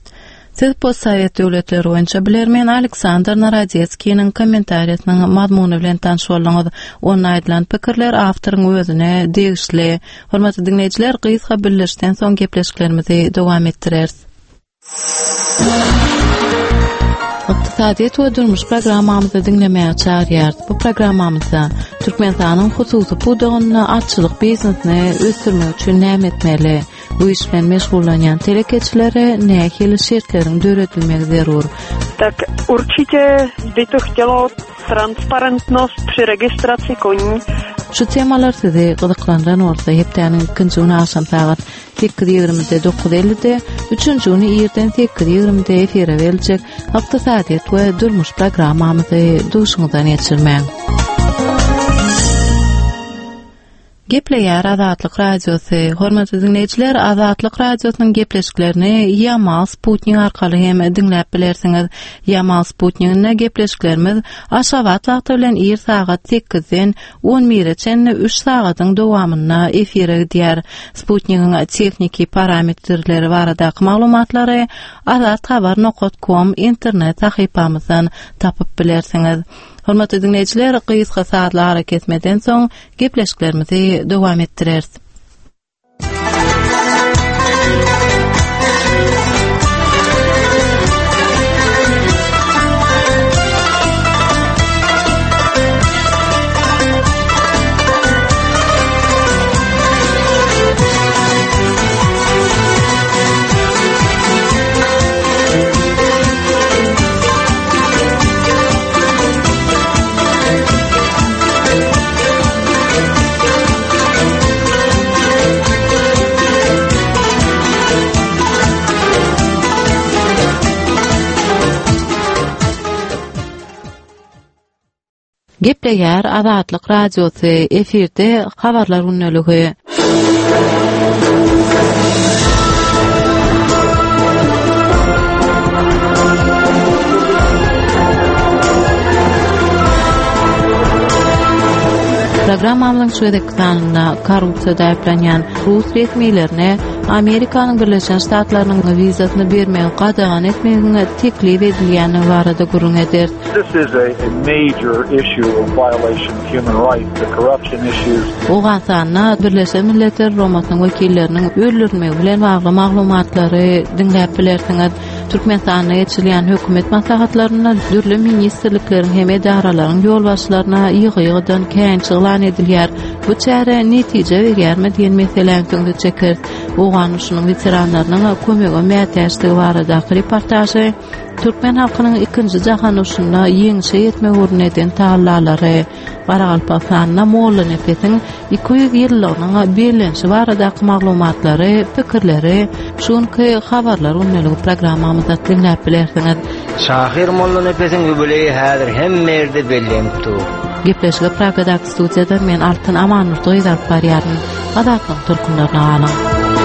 Siz Possovet döwletleri boýunça bilermen Aleksandr Narodeskiň kommentariýasynyň mazmuny bilen tanış bolýaňyz. Onuň aýdylan pikirler awtoryň özüne degişli. Hormatly dinleýijiler, gysga birleşden soň gepleşiklerimizi dowam etdireriz. Iqtisadiýat we durmuş programmamyzy dinlemäge çağırýar. Bu programmamyzda Türkmenistanyň hususy pudagyny, atçylyk biznesini ösdürmek üçin näme etmeli? Bu iş bilen meşgullanýan telekeçilere nähili şertleriň döretilmegi zarur. Tak určitě by to chtělo transparentnost při registraci koní. Şu temalar sizi gyzyklandan bolsa, hepdeniň ikinji güni akşam saat 8:20-9:50-de, üçünji güni ýerden 8:20-de efire beriljek Iqtisadiýat we durmuş programmamyzy duşuňyzdan geçirmäň. Gepleýär Azatlyk radiosy. Hormatly dinleýijiler, Azatlyk radiosynyň gepleşiklerini Yamal Sputnik arkaly hem dinläp bilersiňiz. Yamal Sputnikne gepleşiklerimiz Aşgabat wagty bilen 2 sagat 8-den 11-çen 3 sagatyň dowamyna efire gidýär. Sputnikniň texniki parametrleri baradaky maglumatlary azathabar.com internet sahypamyzdan tapyp bilersiňiz. Hormatly dinleýijiler, gysga saatly hareket etmeden soň gepleşiklerimizi dowam etdireriz. Gepleýär Azatlyk radiosy, efirde habarlar unneligi. Programmamyň şeýdek kanalynda korrupsiýada aýplanýan Rus resmiýetlerine Amerikanyň Birleşen Ştatlarynyň wizasyny bermegi qadağan etmegine teklif edilýäni barada gurrun eder. This is a major issue of violation of human rights, the corruption issues. Oğansanna Birleşen Milletler Romatynyň wekilleriniň öldürülmegi bilen bagly maglumatlary dinläp bilersiňiz. Türkmenistanda geçirilýän hökümet maslahatlaryna dürli ministrlikleriň hem edaralaryň ýolbaşçylaryna ýygy-ýygydan kän çygylan edilýär. Bu çäre netije berýärmi diýen meseleň töňde çeker. Oğanuşynyň veteranlarynyň kömegi mätäçligi baradaky reportajy Türkmen halkynyň 2-nji jahan uruşyna ýeňişe ýetmek uruneden taallary, Garagalpakstanyň molla nefesiň 200 ýyllaryň belenşi baradaky maglumatlary, pikirleri, şonky habarlar unneligi programmamyzda dinläp bilersiňiz. Şahir molla nefesiň öbüleýi häzir hemmerde bellemdi. Gepleşige Pragadaky studiýada men Altyn Amanurdy ýazap barýarym. Azatlyk türkmenlerine alaň.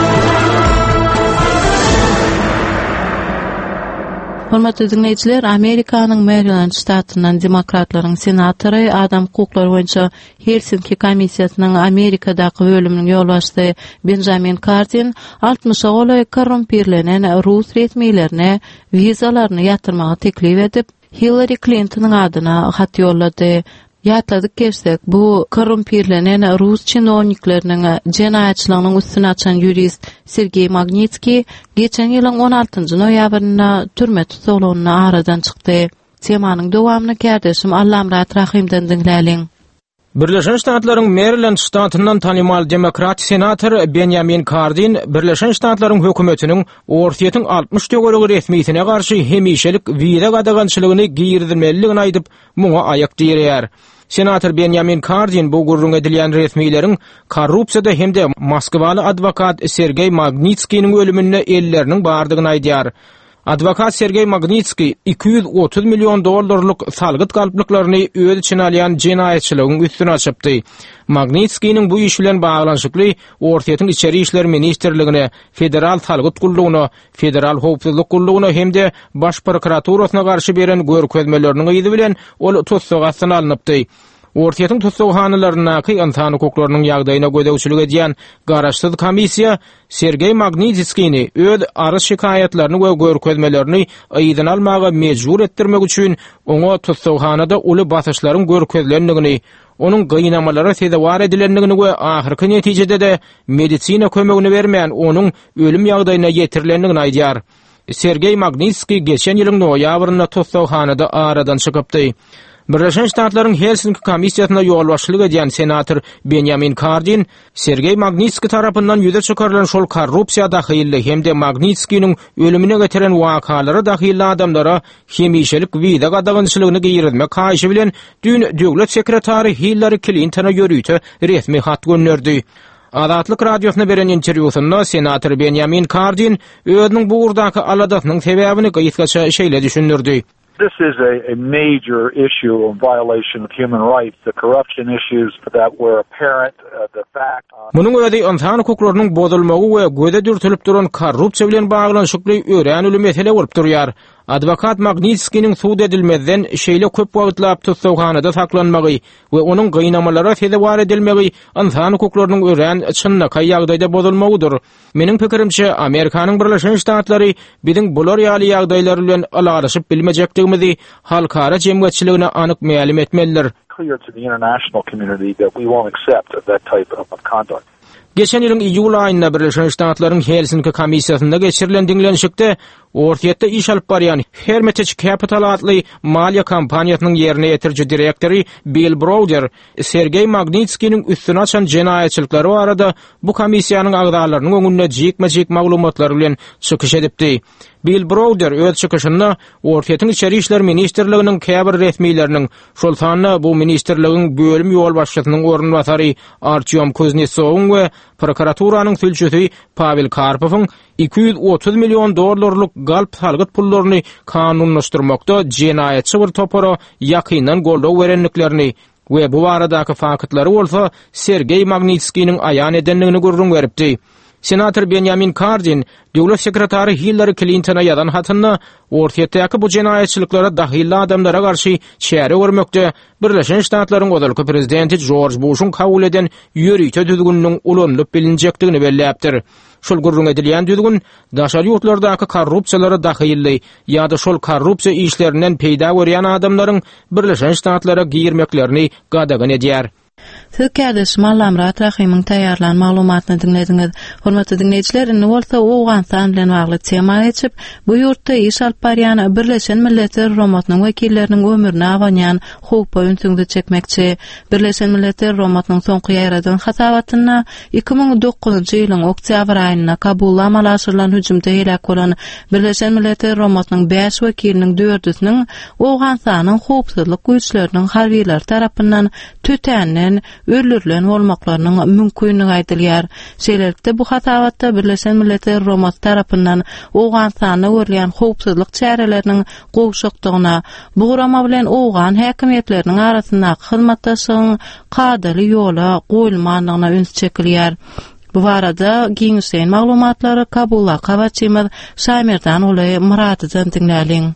Hormatly dinleýijiler, Amerikanyň Maryland ştatyndan demokratlaryň senatory adam hukuklary boýunça Helsinki komissiýasynyň Amerikadaky bölüminiň ýolbaşçysy Benjamin Cardin 60 goly korrumpirlenen Rus resmiýetlerine wizalaryny ýatyrmagy teklif edip Hillary Clinton'yň adyna hat ýollady. Ýatladyk gersek, bu korrumpirlenen Rus çynownikleriniň jenaýatçylygynyň üstüne açan jurist Sergey Magnitsky geçen ýylyň 16-njy noýabryna türme tutulgyna aradan çykdy. Temanyň dowamyny kärdeşim Allamrat Rahimden dinläliň. Birleşen Ştatlaryň Maryland ştatyndan tanymal demokrat senator Benjamin Cardin Birleşen Ştatlaryň hökümetiniň ortaýetin 60 döwrügi resmiýetine garşy hemişelik wiza gadagançylygyny giýirdirmeligini aýdyp muňa aýak diýerýär. Senator Benjamin Cardin bu gurrun edilýän resmiýetlerin korrupsiýada hemde Moskwaly advokat Sergey Magnitskyň ölümine elleriniň bardygyny aýdýar. Advokat Sergey Magnitsky $230 milyon salgyt galplyklaryny öz içine alýan jenaýatçylygyň üstüne açypdy. Magnitskyň bu iş bilen baglanşykly ortaýetin içeri işler ministrligine, federal salgyt gullugyna, federal howpsuzlyk gullugyna hemde baş prokuraturasyna garşy beren görkezmeleriniň ýygy bilen ol tutsaga alınıpdy. Ortaýetin tutsaghanalarynaky insan hukuklarynyň ýagdaýyna gödäwçilik edýän garaşsyz komissiýa Sergey Magnitskyny öz arys şikaýatlaryny we görkezmelerini aýdyn almaga mejbur etdirmek üçin oňa tutsaghanada uly basyşlaryň görkezlendigini, onuň gynamalara sebäp edilendigini we ahyrky netijede de medisina kömegini bermeýän onuň ölüm ýagdaýyna ýetirilendigini aýdýar. Sergey Magnitsky geçen ýylyň noýabryna tutsaghanada aradan çykypdy. Birleşen Ştatlaryň Helsinki komissiýasyna ýolbaşçylyk edýän senator Benjamin Cardin Sergey Magnitsky tarapyndan ýüze çykarylan şol korrupsiýa dahyly hemde Magnitskyň ölümine getiren wakalary dahyly adamlara hemişelik wiza gadagançylygyny giýirmek haýyşy bilen dün döwlet sekretary Hillary Clinton'a ýörüýte resmi hat gönderdi. Azatlyk radiosyna beren interwýusynda senator Benjamin Cardin özüniň bu urdaky aladatynyň sebäbini gyýytgaça şeýle düşündirdi. This is a major issue of violation of human rights, the corruption issues that were apparent, the fact. Munun ödi insan hukuklarynyň bozulmagy we göze dürtülip duran korrupsiýa bilen baglanşykly öýränili mesele bolup durýar. Advokat Magnitski'nin suud edilmezden şeýle köp wagtlap tutsawnada saklanmagy we onuň gynamalara sebäp edilmegi insan hukuklarynyň öýrän çynnaky ýagdaýda bozulmagydyr. Meniň pikirimçe Amerikanyň Birleşen Ştatlary biziň bular ýaly ýagdaýlar bilen alagaşyp bilmejekdigimizi halkara jemgyýetçiligine anyk ma'lum etmeliler. Clear to the international community that we won't accept that type of conduct. Geçen ýylyň iýul aýynda Birleşen Ştatlaryň Helsinki komissiýasynda geçirilen diňlenşikde ortaýatda iş alyp barýan Hermitage Capital adly maliýa kompaniýasynyň ýerine ýetirji direktori Bill Browder Sergey Magnitski'niň üstüne açan jenaýetçilikleri barada bu komissiýanyň agdalarynyň öňünde jekme-jek maglumatlar bilen çykyş edipdi. Bill Browder öz çykyşynda ortaýatyň içeri işler ministrliginiň käbir resmiýleriniň şol sanyna bu ministrligiň bölüm ýol başçysynyň ornbasary Artyom Kuznesowyň we prokuraturanyň sülçüsi Pavel Karpowyň $230 milyon galp salgyt pullaryny kanunlaşdyrmakda jenaýetçi bir topara ýakyndan goldaw berenliklerini we bu baradaky faktları bolsa Sergey Magnitski'niň aýan edenligini görüň beripdi. Senator Benjamin Cardin, Döwlet sekretary Hillary Clinton'a ýazan hatyny ortaýatdaky bu jenaýetçiliklere dahil adamlara garşy çäre görmekde Birleşen Ştatlaryň gözalky prezidenti George Bush'un kabul eden ýörüýte düzgünniň ulanyp bilinjekdigini belläpdir. Şol gurrun edilýän düzgün daşary ýurtlardaky korrupsiýalara dahilli ýa-da şol korrupsiýa işlerinden peýda görýän adamlaryň Birleşen Ştatlara girmeklerini gadagan edýär. Türkiýede Şmal Amrat Rahimyň taýýarlan maglumatyny dinlediňiz. Hormatly dinleýijiler, indi bolsa Owganistan bilen bagly tema geçip, bu ýurtda iş alyp barýan Birleşen Milletler Romatnyň wekilleriniň ömürine awanýan howpa ünsüňde çekmekçi. Birleşen Milletler Romatnyň soňky ýaradan hasabatyna 2009-njy ýylyň oktyabr aýyna Kabulda amal aşyrylan hüjümde helak bolan Birleşen Milletler Romatnyň 5 wekiliniň 4-üsiniň Owganistanyň howpsuzlyk güýçleriniň harbiýler tarapyndan tötänen öldürülen bolmaklarynyň mümkinligi aýdylýar. Şeýlelikde bu hasabatda Birleşen Milletler Romat tarapyndan Owganistana görülen howpsuzlyk çäreleriniň gowşakdygyna, bu gurama bilen Owgan häkimetleriniň arasynda hyzmatdaşlygyň kadaly ýola goýulmagyna üns çekilýär. Bu barada giňişen maglumatlary Kabulda kabaçymyz Samirdan Ulay Muradydan dinläliň.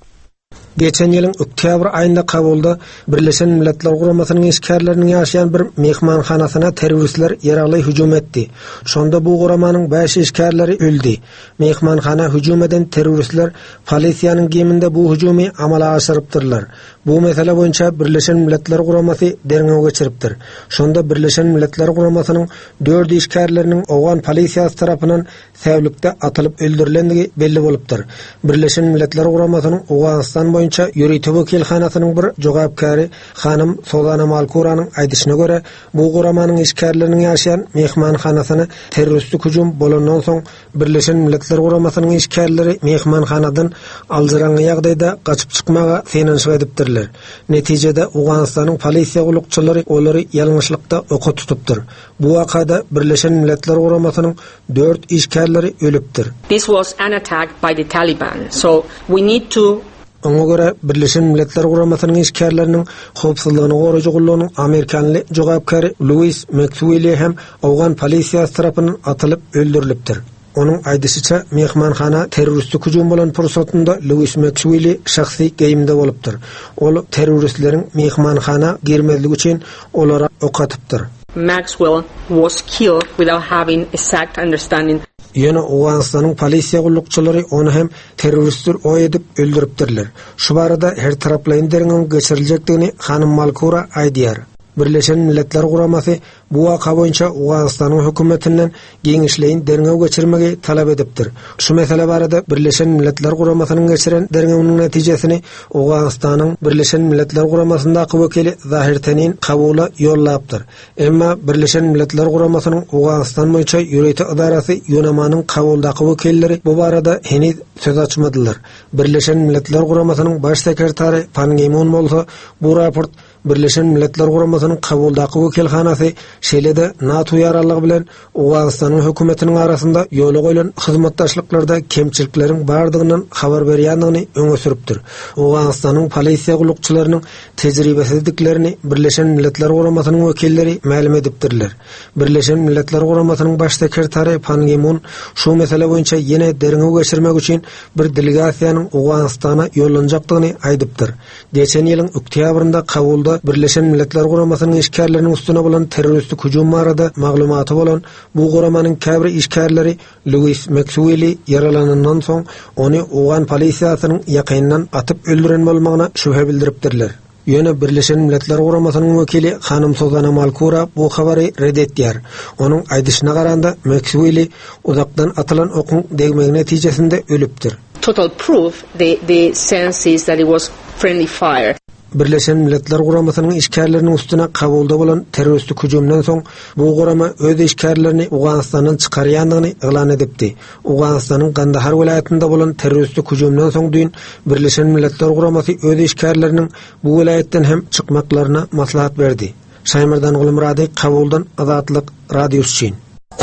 Geçen ýylyň oktyabr aýynda Kabulda Birleşen Milletler Guramasynyň iskerleriniň ýaşaýan bir mehmanhanasyna terroristler ýaragly hüjüm etdi. Şonda bu guramanyň 5 iskerleri öldü. Mehmanhana hüjüm eden terroristler polisiýanyň geminde bu hüjümi amala aşyrypdyrlar. Bu mesele boýunça Birleşen Milletler Guramasy derňe geçiripdir. Şonda Birleşen Milletler Guramasynyň 4 iskerleriniň Owgan polisiýasy tarapyndan säwlikde atylyp öldürilendigi belli bolupdyr. Birleşen Milletler Guramasynyň Owganistan boýunça ýörüýte wekilhanasynyň bir jogapkary hanym Sozana Malkuranyň aýdyşyna görä, bu guramanyň iskerleriniň ýaşaýan mehmanhanasyna terroristlik hüjüm bolandan soň Birleşen Milletler Guramasynyň iskerleri mehmanhanadan aldyran ýagdaýda gaçyp çykmaga senenşik edipdirler. Netijede Owganistanyň polisiýa gulukçylary olary ýalňyşlykda oka tutupdyr. Bu wakada Birleşen Milletler Guramasynyň 4 iskerleri ölüpdir. This was an attack by the Taliban. So we need to Oňa görä Birleşen Milletler Guramasynyň iskerleriniň howpsuzlygyny goraýjy gullanyň Amerikanly jogapkary Louis Maxwell hem Owgan polisiýasy tarapyndan atylyp öldürilipdir. Onuň aýdyşyça mehmanhana terroristlik hüjüm bolan pursatynda Louis Maxwell şahsy geýimde bolupdyr. Ol terroristleriň mehmanhana girmezligi üçin olara ok atypdyr. Maxwell was killed without having exact understanding. Ýöne Owganistanyň polisiýa gulukçylary onu hem terroristler oý edip öldüripdirler. Şu barada her taraplaryň derňe geçiriljekdigini hanym Malkura aýdýar. Birleşen Milletler Guramasy bu waka boýunça Owganistanyň hökümetinden giňişleýin derňe geçirmegi talap edipdir. Şu mesele barada Birleşen Milletler Guramasynyň geçiren derňeňiň netijesini Owganistanyň Birleşen Milletler Guramasyndaky wekili Zahir Tenin kabula ýollapdyr. Emma Birleşen Milletler Guramasynyň Owganistan boýunça ýörüýte idarasy ýönamanyň kabuldaky wekilleri bu barada heniz söz açmadylar. Birleşen Milletler Guramasynyň baş sekretary Pan Ki-moon bolsa bu raport Birleşen Milletler Guramasynyň kabuldaky wekilhanasy şeýle-de NATO ýararlygy bilen Owganystanyň hökümetiniň arasynda ýola goýulan hyzmatdaşlyklarda kemçilikleriň bardygynyň habar berýändigini öňe sürüpdir. Owganystanyň polisiýa gulukçylarynyň tejribesizliklerini Birleşen Milletler Guramasynyň wekilleri ma'lum edipdirler. Birleşen Milletler Guramasynyň baş sekretary Pan Ki-moon şu mesele boýunça ýene deriňe geçirmek üçin bir delegasiýanyň Owganystana ýollanjakdygyny aýdypdyr. Geçen ýylyň oktýabrynda kabulda Birleşen Milletler Guramasynyň işgärleriniň üstüne bolan terroristik hujum barada maglumaty bolan bu guramanyň käbir işgärleri Louis Maxwell yaralanandan soň ony Owgan polisiýasynyň ýakyndan atyp öldüren bolmagyna şüphe bildiripdirler. Ýöne Birleşen Milletler Guramasynyň wekili Hanym Sozana Malkura bu habary reddetýär. Onuň aýdyşyna garanda Maxwell uzakdan atylan okuň degmegi netijesinde ölüpdir. Total proof, the sense is that it was friendly fire. Birleşen Milletler Guramasynyň işgärleriniň üstüne kabulda bolan terroristik hujumdan soň bu gurama öz işgärlerini Owganystandan çykarýandygyny eglan edipdi. Owganystanyň Kandahar welaýatynda bolan terroristik hujumdan soň düň Birleşen Milletler Guramasy öz işgärleriniň bu welaýatdan hem çykmaklaryna maslahat berdi. Şaýmyrdan Gulmurady kabuldan Azatlyk radiosyň.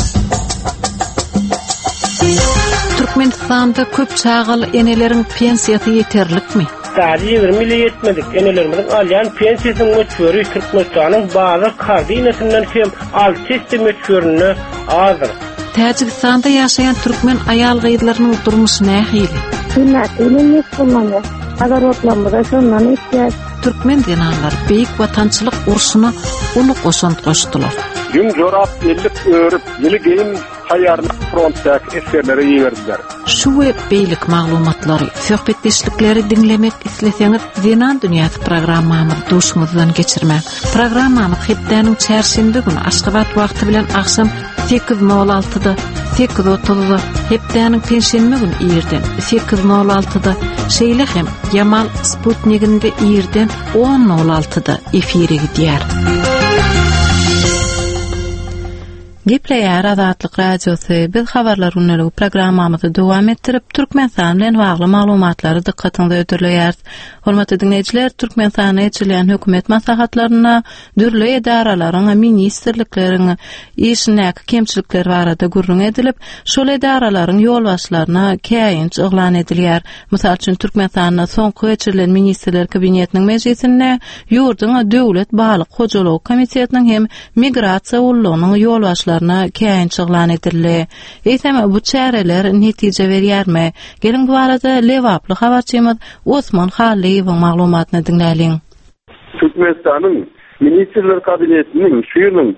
Türkmenistanda köp çağal eneleriň pensiýasy ýeterlikmi? Sadece 20 milyon yetmedik. Enelerimizin alyan pensiyasının möçbörü Türkmenistan'ın bazı kardinesinden hem altiste möçbörünü azdır. Tacikistanda yaşayan Türkmen ayal gaýdlarynyň durmuşy nähili? Ünlü kullanıyor. Agar otlamada şondan ihtiyaç. Türkmen dinanlar beýik watançylyk urşuna uly goşant goşdylar. Gün jorap ellik örüp, yeni geyin hayarına frontdaki eskerlere yiverdiler. Şu beýlik maglumatlary, söhbetdeşlikleri dinlemek isleseňiz, Dinan Dünýäsi programmamyzy duşumuzdan geçirmek. Programmamyz hepdeniň çärşembe günü Aşgabat wagty bilen akşam 8:06-da, 8:30-da, hepdeniň penşenme günü ýerden 8:06-da, şeýle hem Yamal Sputnikinde ýerden 10:06-da efire gidýär. Gepleýär Azatlyk radiosy. Biz habarlar unuly programmamyzy dowam etdirip Türkmenistan bilen bagly maglumatlary dikkatiňize ötürleýär. Hormatly dinleýijiler, Türkmenistanda ýetirlen hökümet maslahatlaryna dürli edaralaryň, ministrlikleriň işinäki kemçilikleri barada gurrun edilip, şol edaralaryň ýolbaşlaryna käýinç eglan edilýär. Mysal üçin Türkmenistanda soňky ýetirlen ministrler kabinetiniň mejlisinde ýurduň döwlet balyk hojalyk komitetiniň hem migrasiýa ullugynyň ýolbaşlaryna käýinç eglan edildi. Eýsem bu çäreler netije berýärmi? Gelin bu arada lewaply habarçymyz Osman Haliýewiň maglumatyny dinläliň. Türkmenistan'ın Ministrler Kabinetinin şu yılın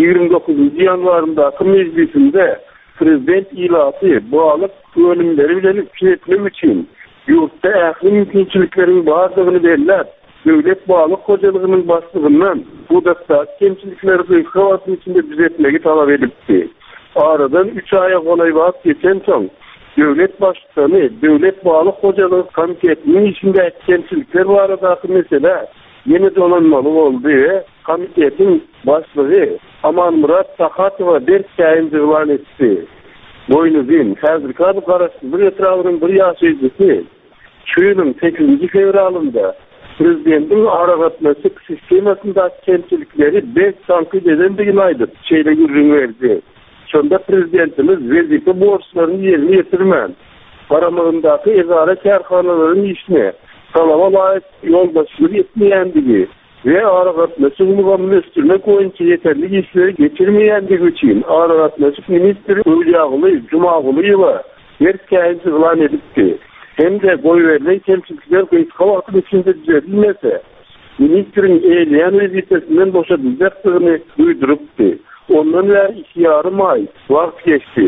29 yanvarındaky meclisinde prezident ilafy balyk bölümleri bilen işletmek üçin ýurtda ähli mümkinçilikleriň bardygyny belläp, döwlet balyk hojalygynyň başlygyndan bu dasta kemçilikleri hyzmatyn içinde düzeltmegi talap edildi. Aradan 3 aya golay wagt geçen soň döwlet başlygy döwlet balyk hojalygy komitetiniň içinde kemçilikler baradaky mesele yeni donanmalı boldy. Komitetin başlygy Amanmurat Sakatowa berkäýin joglan etdi. Boýnuzyn häzirki garaşsyz bir etrawynyň bir ýaşaýjysy şu ýylyň 8 fevralynda Prezidentin aragatmasy sistemasynda kemçilikleri 5 tanqid edendigini aýdyp, şeýle gürrüň berdi. Şonda prezidentimiz wezife borçlaryny ýerine ýetirmän, baramagyndaky egara karhanalaryň işine talaba laýyk ýoldaşlyk etmeýändigi we aragatmasy ulgamyny östürmek boýunça ýeterli işleri geçirmeýändigi üçin aragatmasy ministri Öwliýaguly Jumagulyeva berkäýin joglan edipdi. Hem de goýberlen kemçilikler gysga wagtyň içinde düzeltilmese, ministrin eýleýän wezifesinden boşadyljakdygyny duýdurupdy. Ondan bäri 2,5 ay wagt geçdi.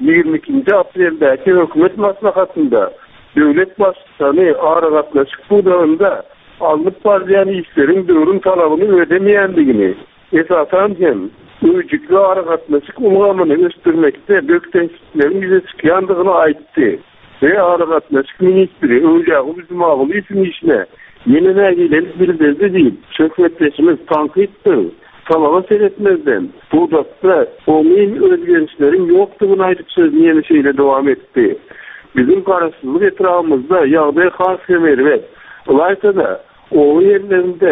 22 apreldäki hökümet maslahatynda döwlet başlygyny aragatlaşyk buğdağında alınıp barýan işleriň döwrün talabyny ödemeýändigini, esasan hem öýjükli aragatlaşyk ulgamyny östürmekde böktençliklerin ýüze çykýandygyny aýtdy. Ve aragatlaşyk ministri Öwliýaguly Jumagulyň işine yeni nägiler bildirdi diýip söhbetleşimiz tanqiddi. Talaba seyretmezden bu dasta oňyň özgärişleriň ýokdugyny aýdyp sözüni ýene şeýle dowam etdi. Bizim garaşsyzlyk etrafymyzda ýagdaý has kemer we Ulaysa da o yerlerinde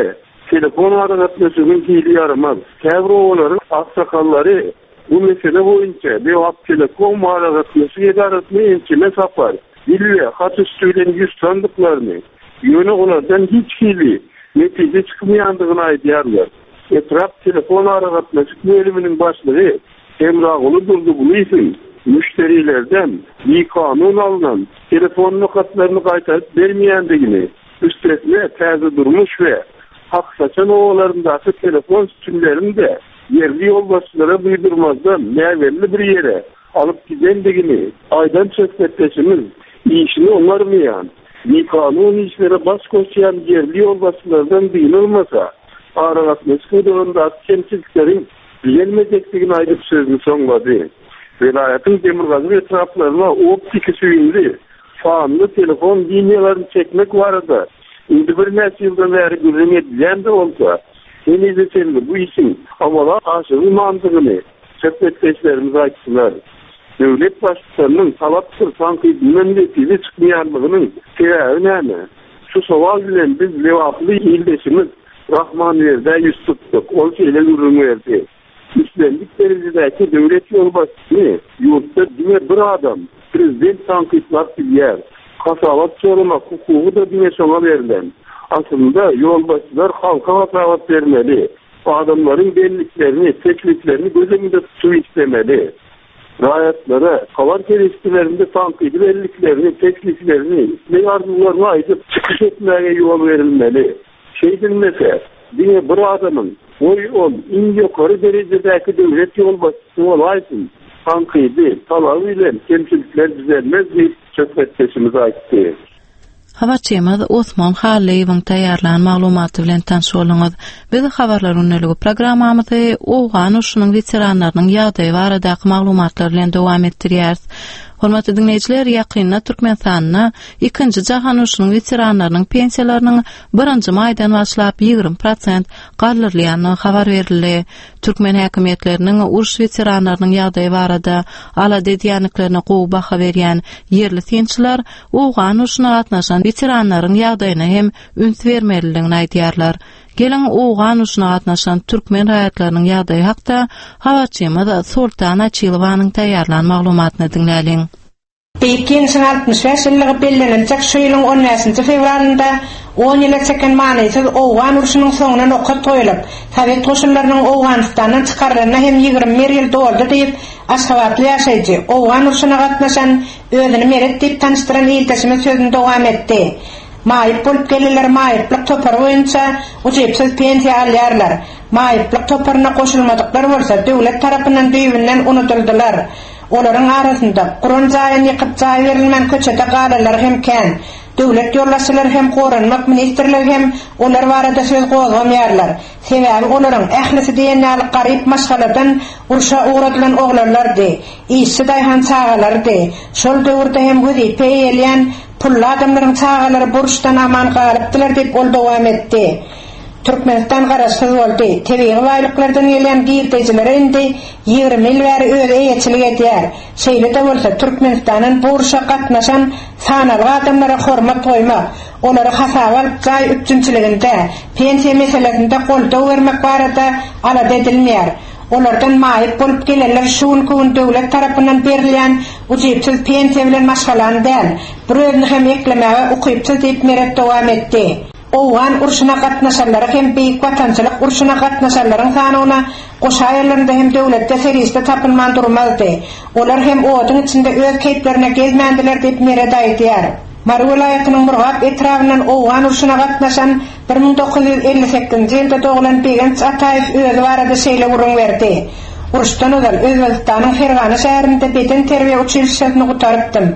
telefon aragatmasının hili yaramaz. Käbir oğulların aksakalları bu mesele boyunca cevap telefon aragatması edaratını enkime sapar. Dille hat üstüyle yüz sandıklarını yönü onlardan hiç hili netice çıkmayandığını aydiyarlar. Etraf telefon aragatması bölümünün başlığı Emrağulu Durdugulu isim müşterilerden bir kanun alınan telefon nokatlarını kaytarıp vermeyendigini üstesine taze durmuş ve hak saçan oğullarındaki telefon sütünlerini yerli yoldaşlara duydurmazdan meyvelli bir yere alıp gidendigini aydan çökmetleşimiz işini onarmayan bir kanun işlere baş koşayan yerli yoldaşlardan dinilmasa aragatması kudurundaki temsilcilerin bilinmeyecekliğini aydıp sözünü sonladı. Velayet'in Demirgazı etraflarına optik süyünlü faanlı telefon linyalarını çekmek vardı. Şimdi bir nesil yıldan beri gündem edilen de olsa en izletildi bu işin amala aşırı mantığını sepetleşlerimiz açtılar. Devlet başkanının talaptır tankidinin netice çıkmayanlığının sebebi ne? Şu soval bilen biz levaplı ildeşimiz Rahmaniyer'de yüz tuttuk. O şeyle ürün verdi. İslendik derecedeki devlet yolbaşını yurtta dine bir adam prezident tankitler yer. Kasavat sormak hukuku da dine sona verilen. Aslında yolbaşılar halka kasavat vermeli. Adamların belliklerini, tekliflerini göz önünde tutup istemeli. Rayatlara, kavar kerestilerinde tankidi belliklerini, tekliflerini, ne arzularına ayıp çıkış etmeye yol verilmeli. Denmese, dine bir adamın oy ol, in yukarı derecedeki devlet yolbaşısı olaysın. Tankidi, talabıyla temsilciler düzelmez bir çökmetleşimiz açtı. Habarçymyz Osman Haliýewiň taýýarlanan maglumaty bilen tanşylyňyz. Biz habarlar önneligi programmamyzy Owgan urşunyň veteranlarynyň ýagdaýy baradaky maglumatlar bilen dowam etdirýäris. Hormatly dinleýijiler, ýakynda Türkmenistanyna 2-nji jahan urşunyň veteranlarynyň pensiýalarynyň 1-nji maýdan başlap 20% galdyrylýanyny habar berildi. Türkmen häkimetleriniň urş veteranlarynyň ýagdaýy barada ala dediýänliklerine gowy baha berýän yerli tençiler Owgan urşunyna gatnaşan veteranlaryň ýagdaýyna hem üns bermeliligini aýdýarlar. Gelen Owgan urşunyna gatnaşan türkmen raýatlarynyň ýagdaýy hakda habarçymyz Sultan Açylowanyň taýýarlanan maglumatyny dinläliň. 1965 ýylygy bellenenjek şu ýylyň 10 fevralynda 10 ýyla çeken manysyz Owgan urşunyň soňuna nokat goýulyp, Sowet goşunlarynyň Owganistandan çykarlaryna hem 20 ýyl doldy diýip aşgabatly ýaşaýjy. Owgan urşunyna gatnaşan özüni meret diýip tanışdyran ýyldaşymy sözüni dowam etdi. Maýyp bolup gelirler, maýyplyk topar boýunça ujepsiz pensiýa alýarlar. Maýyplyk toparyna goşulmadyklar bolsa döwlet tarapyndan düýbinden unutuldylar. Olaryň arasynda Guran jaýyn ýykyp jaý berilmän köçede galalar hem kän. Döwlet ýollaşçylary hem goranmak ministrligi hem olar barada söz gozamýarlar. Sebäbi olaryň ählisi diýenler garyp maşgaladan urşa uğradylan oglanlardy. Ýyşy daýhan çagalardy. Şol döwürde hem güzi peýelýän pulla adamlaryň çagalary burçdan aman galypdylar diýip ol dowam etdi. Türkmenistan garaşsyz boldy. Tebiği baýlyklardan gelen girdejiler indi 20 ýyl bäri öýde ýetçilik edýär. Şeýle de bolsa Türkmenistanyň burşa gatnaşan sanaly adamlara hormat goýmak, olary hasaba alyp jaý üçünçiliginde, pensiýa meselesinde goldaw bermek barada alad edilmeýär. Olardan maýyp bolup gelenler şuň gün döwlet tarapyndan berilýän ujepsiz pensiýa bilen maşgalandylar. Bir özüni hem eklemäge ukypsyz diýip meret dowam etdi. Owgan urşuna gatnaşanlara hem beýik watançylyk urşuna gatnaşanlaryň sanyna goşaýarlarynda hem döwletde seriste tapylman durmazdy. Olar hem oduň içinde öz keýplerine gezmendiler diýip meret aýdýar. Mary welaýatynyň Murgat etrawynyň Owgan urşuna gatnaşan 1958-nji ýylda doglan Begenç Ataýew özi barada şeýle urun berdi. Urşdan özel Özbekistanyň Fergana şäherinde beden terbiýe uçurşyny gutarypdym.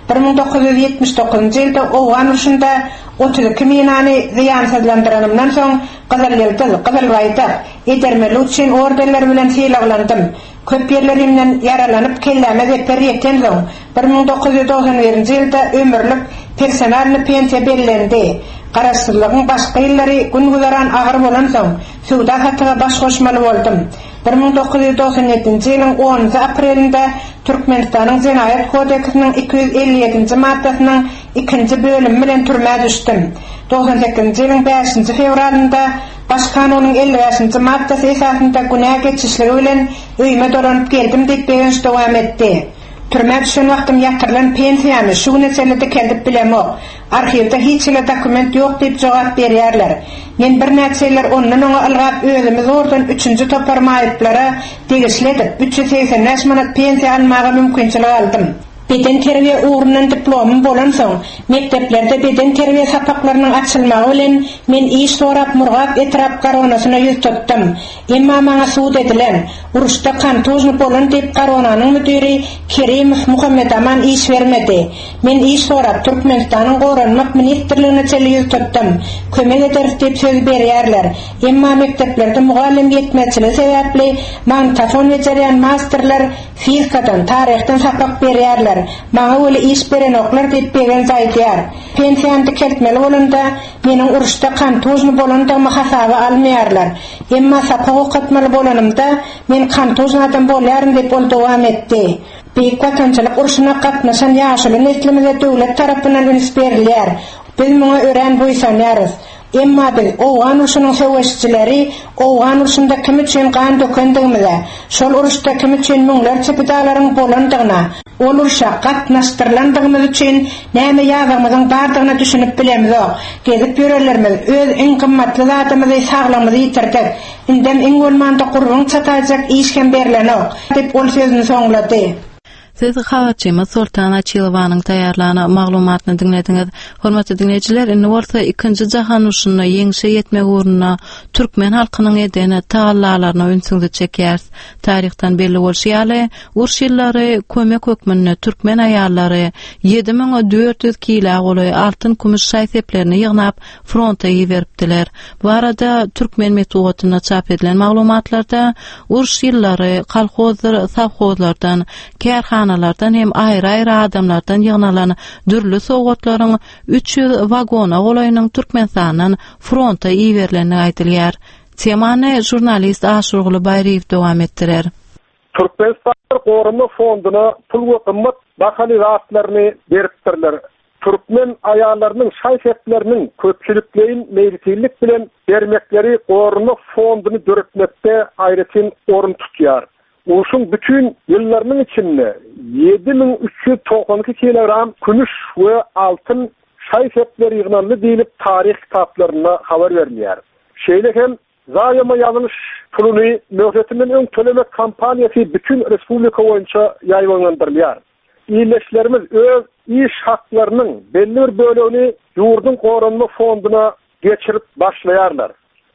1979-njy ýylda Owgan urşunda 32 minany ziýansızlandyranyňdan soň Gazalýyldyl, Gazalbaýda edermeli üçin orderler bilen hiýlaglandym. Köp ýerlerimden yaralanyp kelläme zepper ýeten soň 1991-nji ýylda ömürlük personalny pensiýa bellendi. Garaşsyzlygyň başga ýyllary gün guzaran agyr bolan soň suwda hatyga baş goşmaly boldum. 1997-nji ýylyň 10 aprelinde Türkmenistanyň Jenaýat kodeksiniň 257-nji maddasynyň ikinci bölüm bilen türmä düşdüm. 98-nji ýylyň 5-nji fevralynda baş kanonyň 55-nji maddasy esasynda günäge geçişligi bilen öýme dolanyp geldim diýip beýan dowam etdi. Türmä düşen wagtym ýatyrylan pensiýany şu neçelerde kendip bilemok. Arhivde hiç ile dokument ýok diýip jogap berýärler. Men bir näçeler ondan oňa algap özümiz ordan 3-nji toparmaýyplara tegisli edip 380 manat pensiýa almaga mümkinçilik aldım. Beden terbiýe ugrundan diplomum bolan soň mekteplerde beden terbiýe sapaklarynyň açylmagy bilen men iş sorap murgat etrap garanasyna ýüz tutdum. Emma maňa suud edilen uruşda kan tozny bolan diýip garananyň müdiri Kerim Muhammed Aman iş bermedi. Men iş sorap Türkmenistanyň goranmak ministrligine çeli ýüz tutdum. Kömek eder diýip söz berýärler. Emma mekteplerde mugallim ýetmezçiligi sebäpli mantafon bejerýän masterler fizikadan, taryhdan sapak berýärler. Maňa öle iş beren oklar diýip beren zaýdýar. Pensiýamdy keltmeli bolanda meniň uruşda kan tozny bolanda hasaba almaýarlar. Emma sapak okatmaly bolanymda men kan tozny adam bolýarym diýip ol dowam etdi. Beýik watançylyk uruşuna gatnaşan ýaşuly neslimize döwlet tarapyndan üns berilýär. Biz muňa ören boýsanýarys. Emma biz Owgan uruşynyň söwüşçileri Owgan uruşynda kim üçin gan dökendигimize, şol uruşda kim üçin müňlerçe bidalaryň bolandygyna, ol uruşa gatnaşdyrlandygymyz üçin näme ýazgymyzyň bardygyna düşünip bilemizok. Gezip ýörelerimiz öz iň gymmatly zatymyzy saglamyzy ýitirdik. Indem iň bolmanda gurrun çatajak işken berilenok diýip ol sözüni soňlady. Siz habarçymyz Sultan Açylowanyň taýýarlanan maglumatyny dinlediňiz. Hormatly dinleýijiler, indi bolsa 2-nji jahan uruşyna ýeňişe ýetmek ugruna türkmen halkynyň edeni taallalaryna ünsüňdi çekýär. Taryhdan belli bolýarly, uruş ýyllary kömek hökmünde türkmen aýallary 7400 kilo goly altyn kumuş şaýseplerini ýygnap fronta ýiberipdiler. Bu arada türkmen metodyna çap edilen maglumatlarda uruş ýyllary kolhozlar, savhozlardan, kerhanalardan hem aýry-aýry adamlardan ýygnalan dürli sowgatlaryň 300 wagona golaýynyň Türkmenistanyň fronta ýiberlenini aýdylýar. Temany jurnalist Aşurgly Baýriýew dowam etdirer. Türkmenistan Gorunma fonduna pul we gymmat bahalylaryny beripdirler. Türkmen aýallarynyň şaýsepleriniň köpçülikleýin meýillik bilen bermekleri Gorunma fonduny döretmekde aýratyn orun tutýar. Uşun bütün yıllarının içinde 7392 kilogram kümüş ve altın şaýsepleri ýygnaly diýilip tarih kitaplarına habar berýär. Şeýle hem zaýama ýazylış puluny möhretiniň öň tölemek kampaniýasy bütün respublika boýunça ýaýlanlandyrylýar. İýleşlerimiz öz iş haklarynyň belli bir bölegini ýurdun gorunma fonduna geçirip başlaýarlar.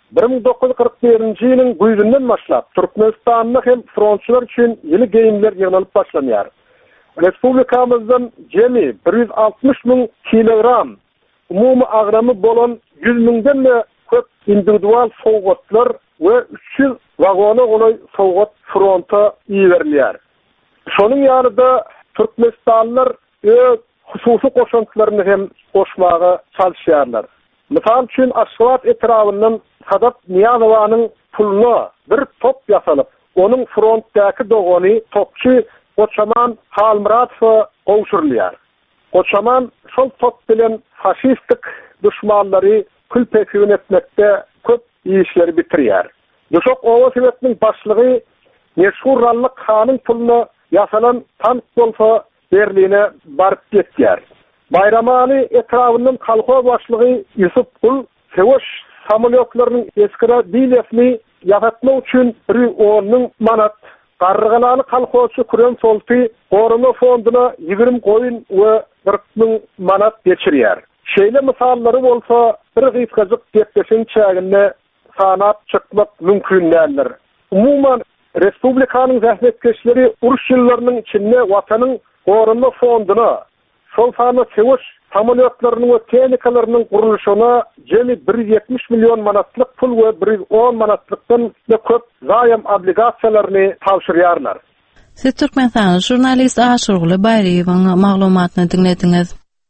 1941-nji ýylyň güýdünden başlap Türkmenistanyň hem frontçylar üçin ýyly geýimler ýygnalyp başlanýar. Respublikamyzdan jemi 160.000 kilogram umumy agramy bolan 100.000den köp individual sowgatlar we 300 wagona golaý sowgat fronta ýiberilýär. Şonuň ýanynda Türkmenistanlylar öz hususy goşunçlaryny hem goşmaga çalışýarlar. Misal üçin Aşgabat etrafyndan Sadat Niyazowanyň puluna bir top ýasalyp, onuň frontdaky dogany topçy Goçaman Halmuradow gowşurulýar. Goçaman şol top bilen faşistik düşmanlary külpekün etmekde köp işleri bitirýär. Ýoşok owa sebäpniň başlygy meşhur Rallyk Hanyň puluna ýasalan tank bolsa Berline baryp ýetýär. Bayramali etrafyndan kolhoz başlygy Ýusuf Kul Sewoş samolyotlarynyň eskira biletini ýagatmak üçin 10.000 manat garrygalaly kolhozçy Kurem Solty Gorunma fonduna 20 goýun we 40.000 manat geçirýär. Şeýle misallary bolsa bir gysgalyk gepleşiň çäginde sanap çykmak mümkin däldir. Umuman respublikanyň zähmetkeşleri uruş ýyllarynyň içinde watanyň Gorunma fonduna şol sany Sewoş samolyotlarynyň we tehnikalarynyň guruluşyna jemi 170 milyon manatlyk pul we 110 manatlykdan da köp zaýam obligasiýalaryny tawşyrýarlar. Siz Türkmenistan jurnalist Aşurgly Baýriýewiň maglumatyny dinlediňiz.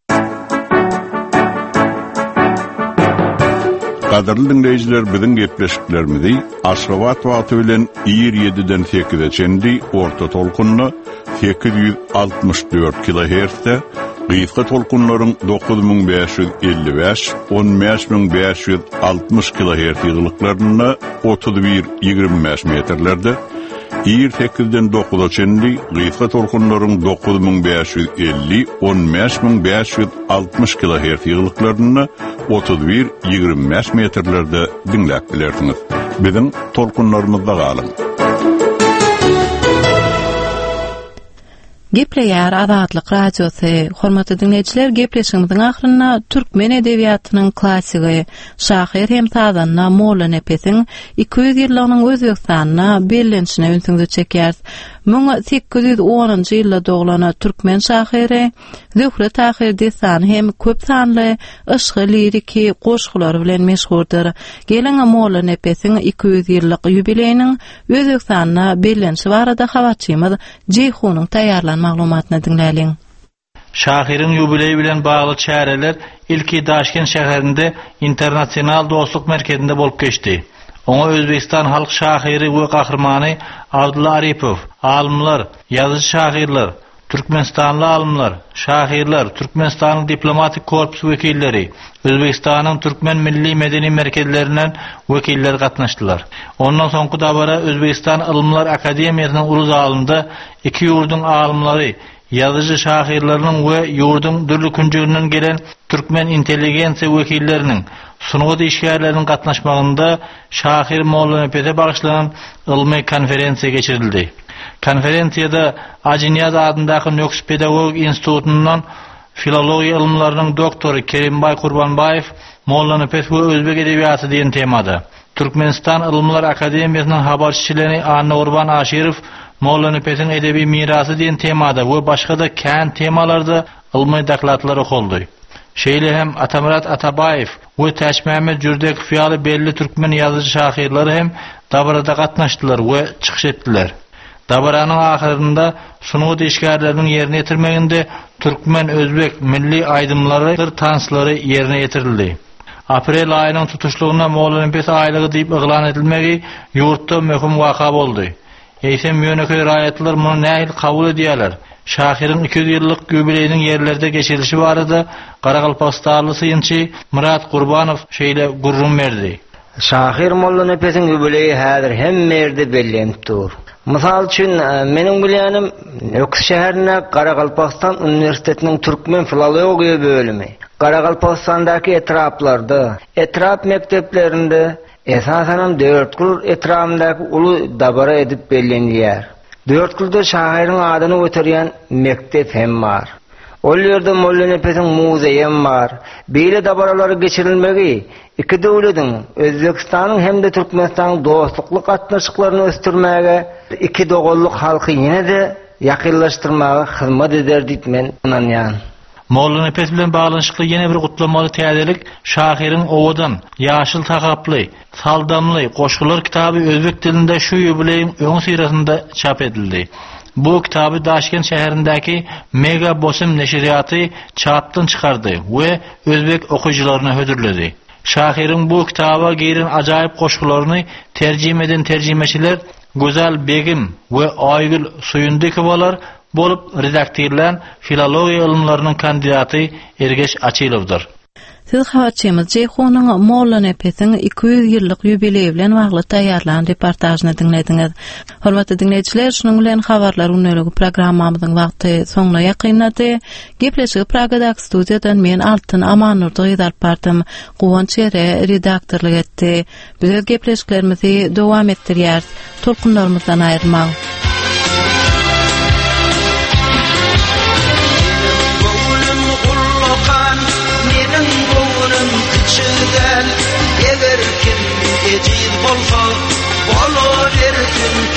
Gaderly dinleýijiler, biziň gepleşiklerimizi Aşgabat wagty bilen 27-den 8-e çendi orta tolkunly 864 kHz-de Gıyfka tolkunlaryň 9555, 15560 kHz ýygylyklaryna 31-25 metrlerde, İr 8-den 9-a çenli gıyfka tolkunlaryň 9550, 15560 kHz ýygylyklaryna 31-25 metrlerde dinläp bilersiňiz. Biziň tolkunlarymyzda galyň. Gepleýär Azatlyk radiosy. Hormatly dinleýijiler, gepleşigimiziň ahyrynda türkmen edebiýatynyň klassigi Şahir hem Tazanna Molla Nepesiň 200 ýyllarynyň Özbekistanyna bellenişine ünsüňizi çekýär. 1810-njy ýylda dogulany türkmen şahyry Zöhre Tahir Desan hem köp sanly ışgy liriki goşgulary bilen meşhurdur. Geleňe Molla Nepesiň 200 ýyllyk ýubileyiniň Özbekistanyna bellenişi barada habarçymyz Ceyhunyň taýýarlan maglumatyny dinläliň. Şahyryň ýubileyi bilen bagly çäreler ilki Daşkent şäherinde internasional dostluk merkezinde bolup geçdi. Oňa Özbekistan halk şahyry we gahrmany Abdulla Aripow, alymlar, ýazyjy şahyrlar, Türkmenistanly alymlar, şahyrlar, Türkmenistanyň diplomatik korpus wekilleri, Özbekistanyň türkmen milli medeni merkezlerinden wekiller gatnaşdylar. Ondan soňky dabara Özbekistan Alymlar Akademiýasynyň ulus alymda iki ýurduň alymlary, ýazyjy şahyrlarynyň we ýurdun dürli künjünden gelen türkmen intelligensiýa wekilleriniň sunugy işgärleriniň gatnaşmagynda Şahir Molla Nepes'e bagyşlanan ilmi konferensiýa geçirildi. Konferensiýada Ajiniyaz adyndaky Nöks Pedagogik Institutundan filologiýa ilmlarynyň doktory Kerimbay Kurbanbayev Molla Nepes we özbek edebiýaty diýen temada, Türkmenistan Ilmlar Akademiýasynyň habarçyçylygyny Anna Urban Aşirov Molla Nepesiň edebi mirasy diýen temada we başga da kän temalarda ilmi daklatlar okuldy. Şeýle hem Atamurat Atabayev we Täşmehmet Jürdek fiýaly belli türkmen ýazyjy şahyrlary hem dabarada gatnaşdylar we çykyş etdiler. Dabaranyň ahyrynda sunugy işgärleriniň ýerine ýetirmeginde türkmen özbek milli aýdymlary tanslary ýerine ýetirildi. Aprel aýynyň tutuşlugyna Molla Nepes aýlygy diýip eglan edilmegi ýurtda möhüm waka boldy. Eýsem ýöneki raýatlar muny nähil kabul edýärler. Şahyryň 200 ýyllyk ýubileyiniň ýerlerde geçirilişi barada Garaqalpaqstanly syýynçy Murat Gurbanow şeýle gurrun berdi. Şahir Molla Nepesiň ýubileyi häzir hemme ýerde bellenip dur. Mysal üçin meniň bilýänim Nöks şäherine Garaqalpaqstan Üniversitetiniň türkmen filologiýa bölümi Garaqalpaqstandaky etraplarda, etrap mekteplerinde esasen 4 ýyl etrapyndaky uly dabara edip bellenýär. 4 ýylda şahyryň adyny göterýän mektep hem bar. Ol ýerde Molla Nepesiň muzeýem bar. Beýle dabaralary geçirilmegi iki döwletiň Özbekistanyň hem de Türkmenistanyň dostluk gatnaşyklaryny östürmäge, iki dogolluk halky ýene-de ýakynlaşdyrmaga hyzmat eder diýip men inanýan. Molla Nepes bilen baglanşykly ýene bir gutlamaly täzelik şahyryň owadan ýaşyl takaply, saldamly goşgular kitaby özbek dilinde şu ýubileýiň öň syrasynda çap edildi. Bu kitaby Daşkent şäherindäki Mega Bosim neşriýaty çapdan çykardy we özbek okuwçylaryna hödürledi. Şahyryň bu kitaba giren ajaýyp goşgularyny terjime eden terjimeçiler Gözel Begim we Aýgül Suyundykowalar bolup redaktorlan filologiýa ilmlarynyň kandidaty Ergeç Açylowdyr. Siz habarçymyz Ceyhunyň Molla Nepesiň 200 ýyllyk ýubileyi bilen bagly taýýarlan reportajyny dinlediňiz. Hormatly dinleýijiler, şunuň bilen habarlar unneligi programmamyzyň wagty soňuna ýakynlady. Gepleşigi Pragadaky studiýadan men Altyn Amanurdy ýazyp bardym. Guwanç ere redaktorlyk etdi. Biz gepleşiklerimizi dowam etdirýär. Tolkunlarymyzdan aýrylmaň. Eger kim ejil bolsa, bolar erkin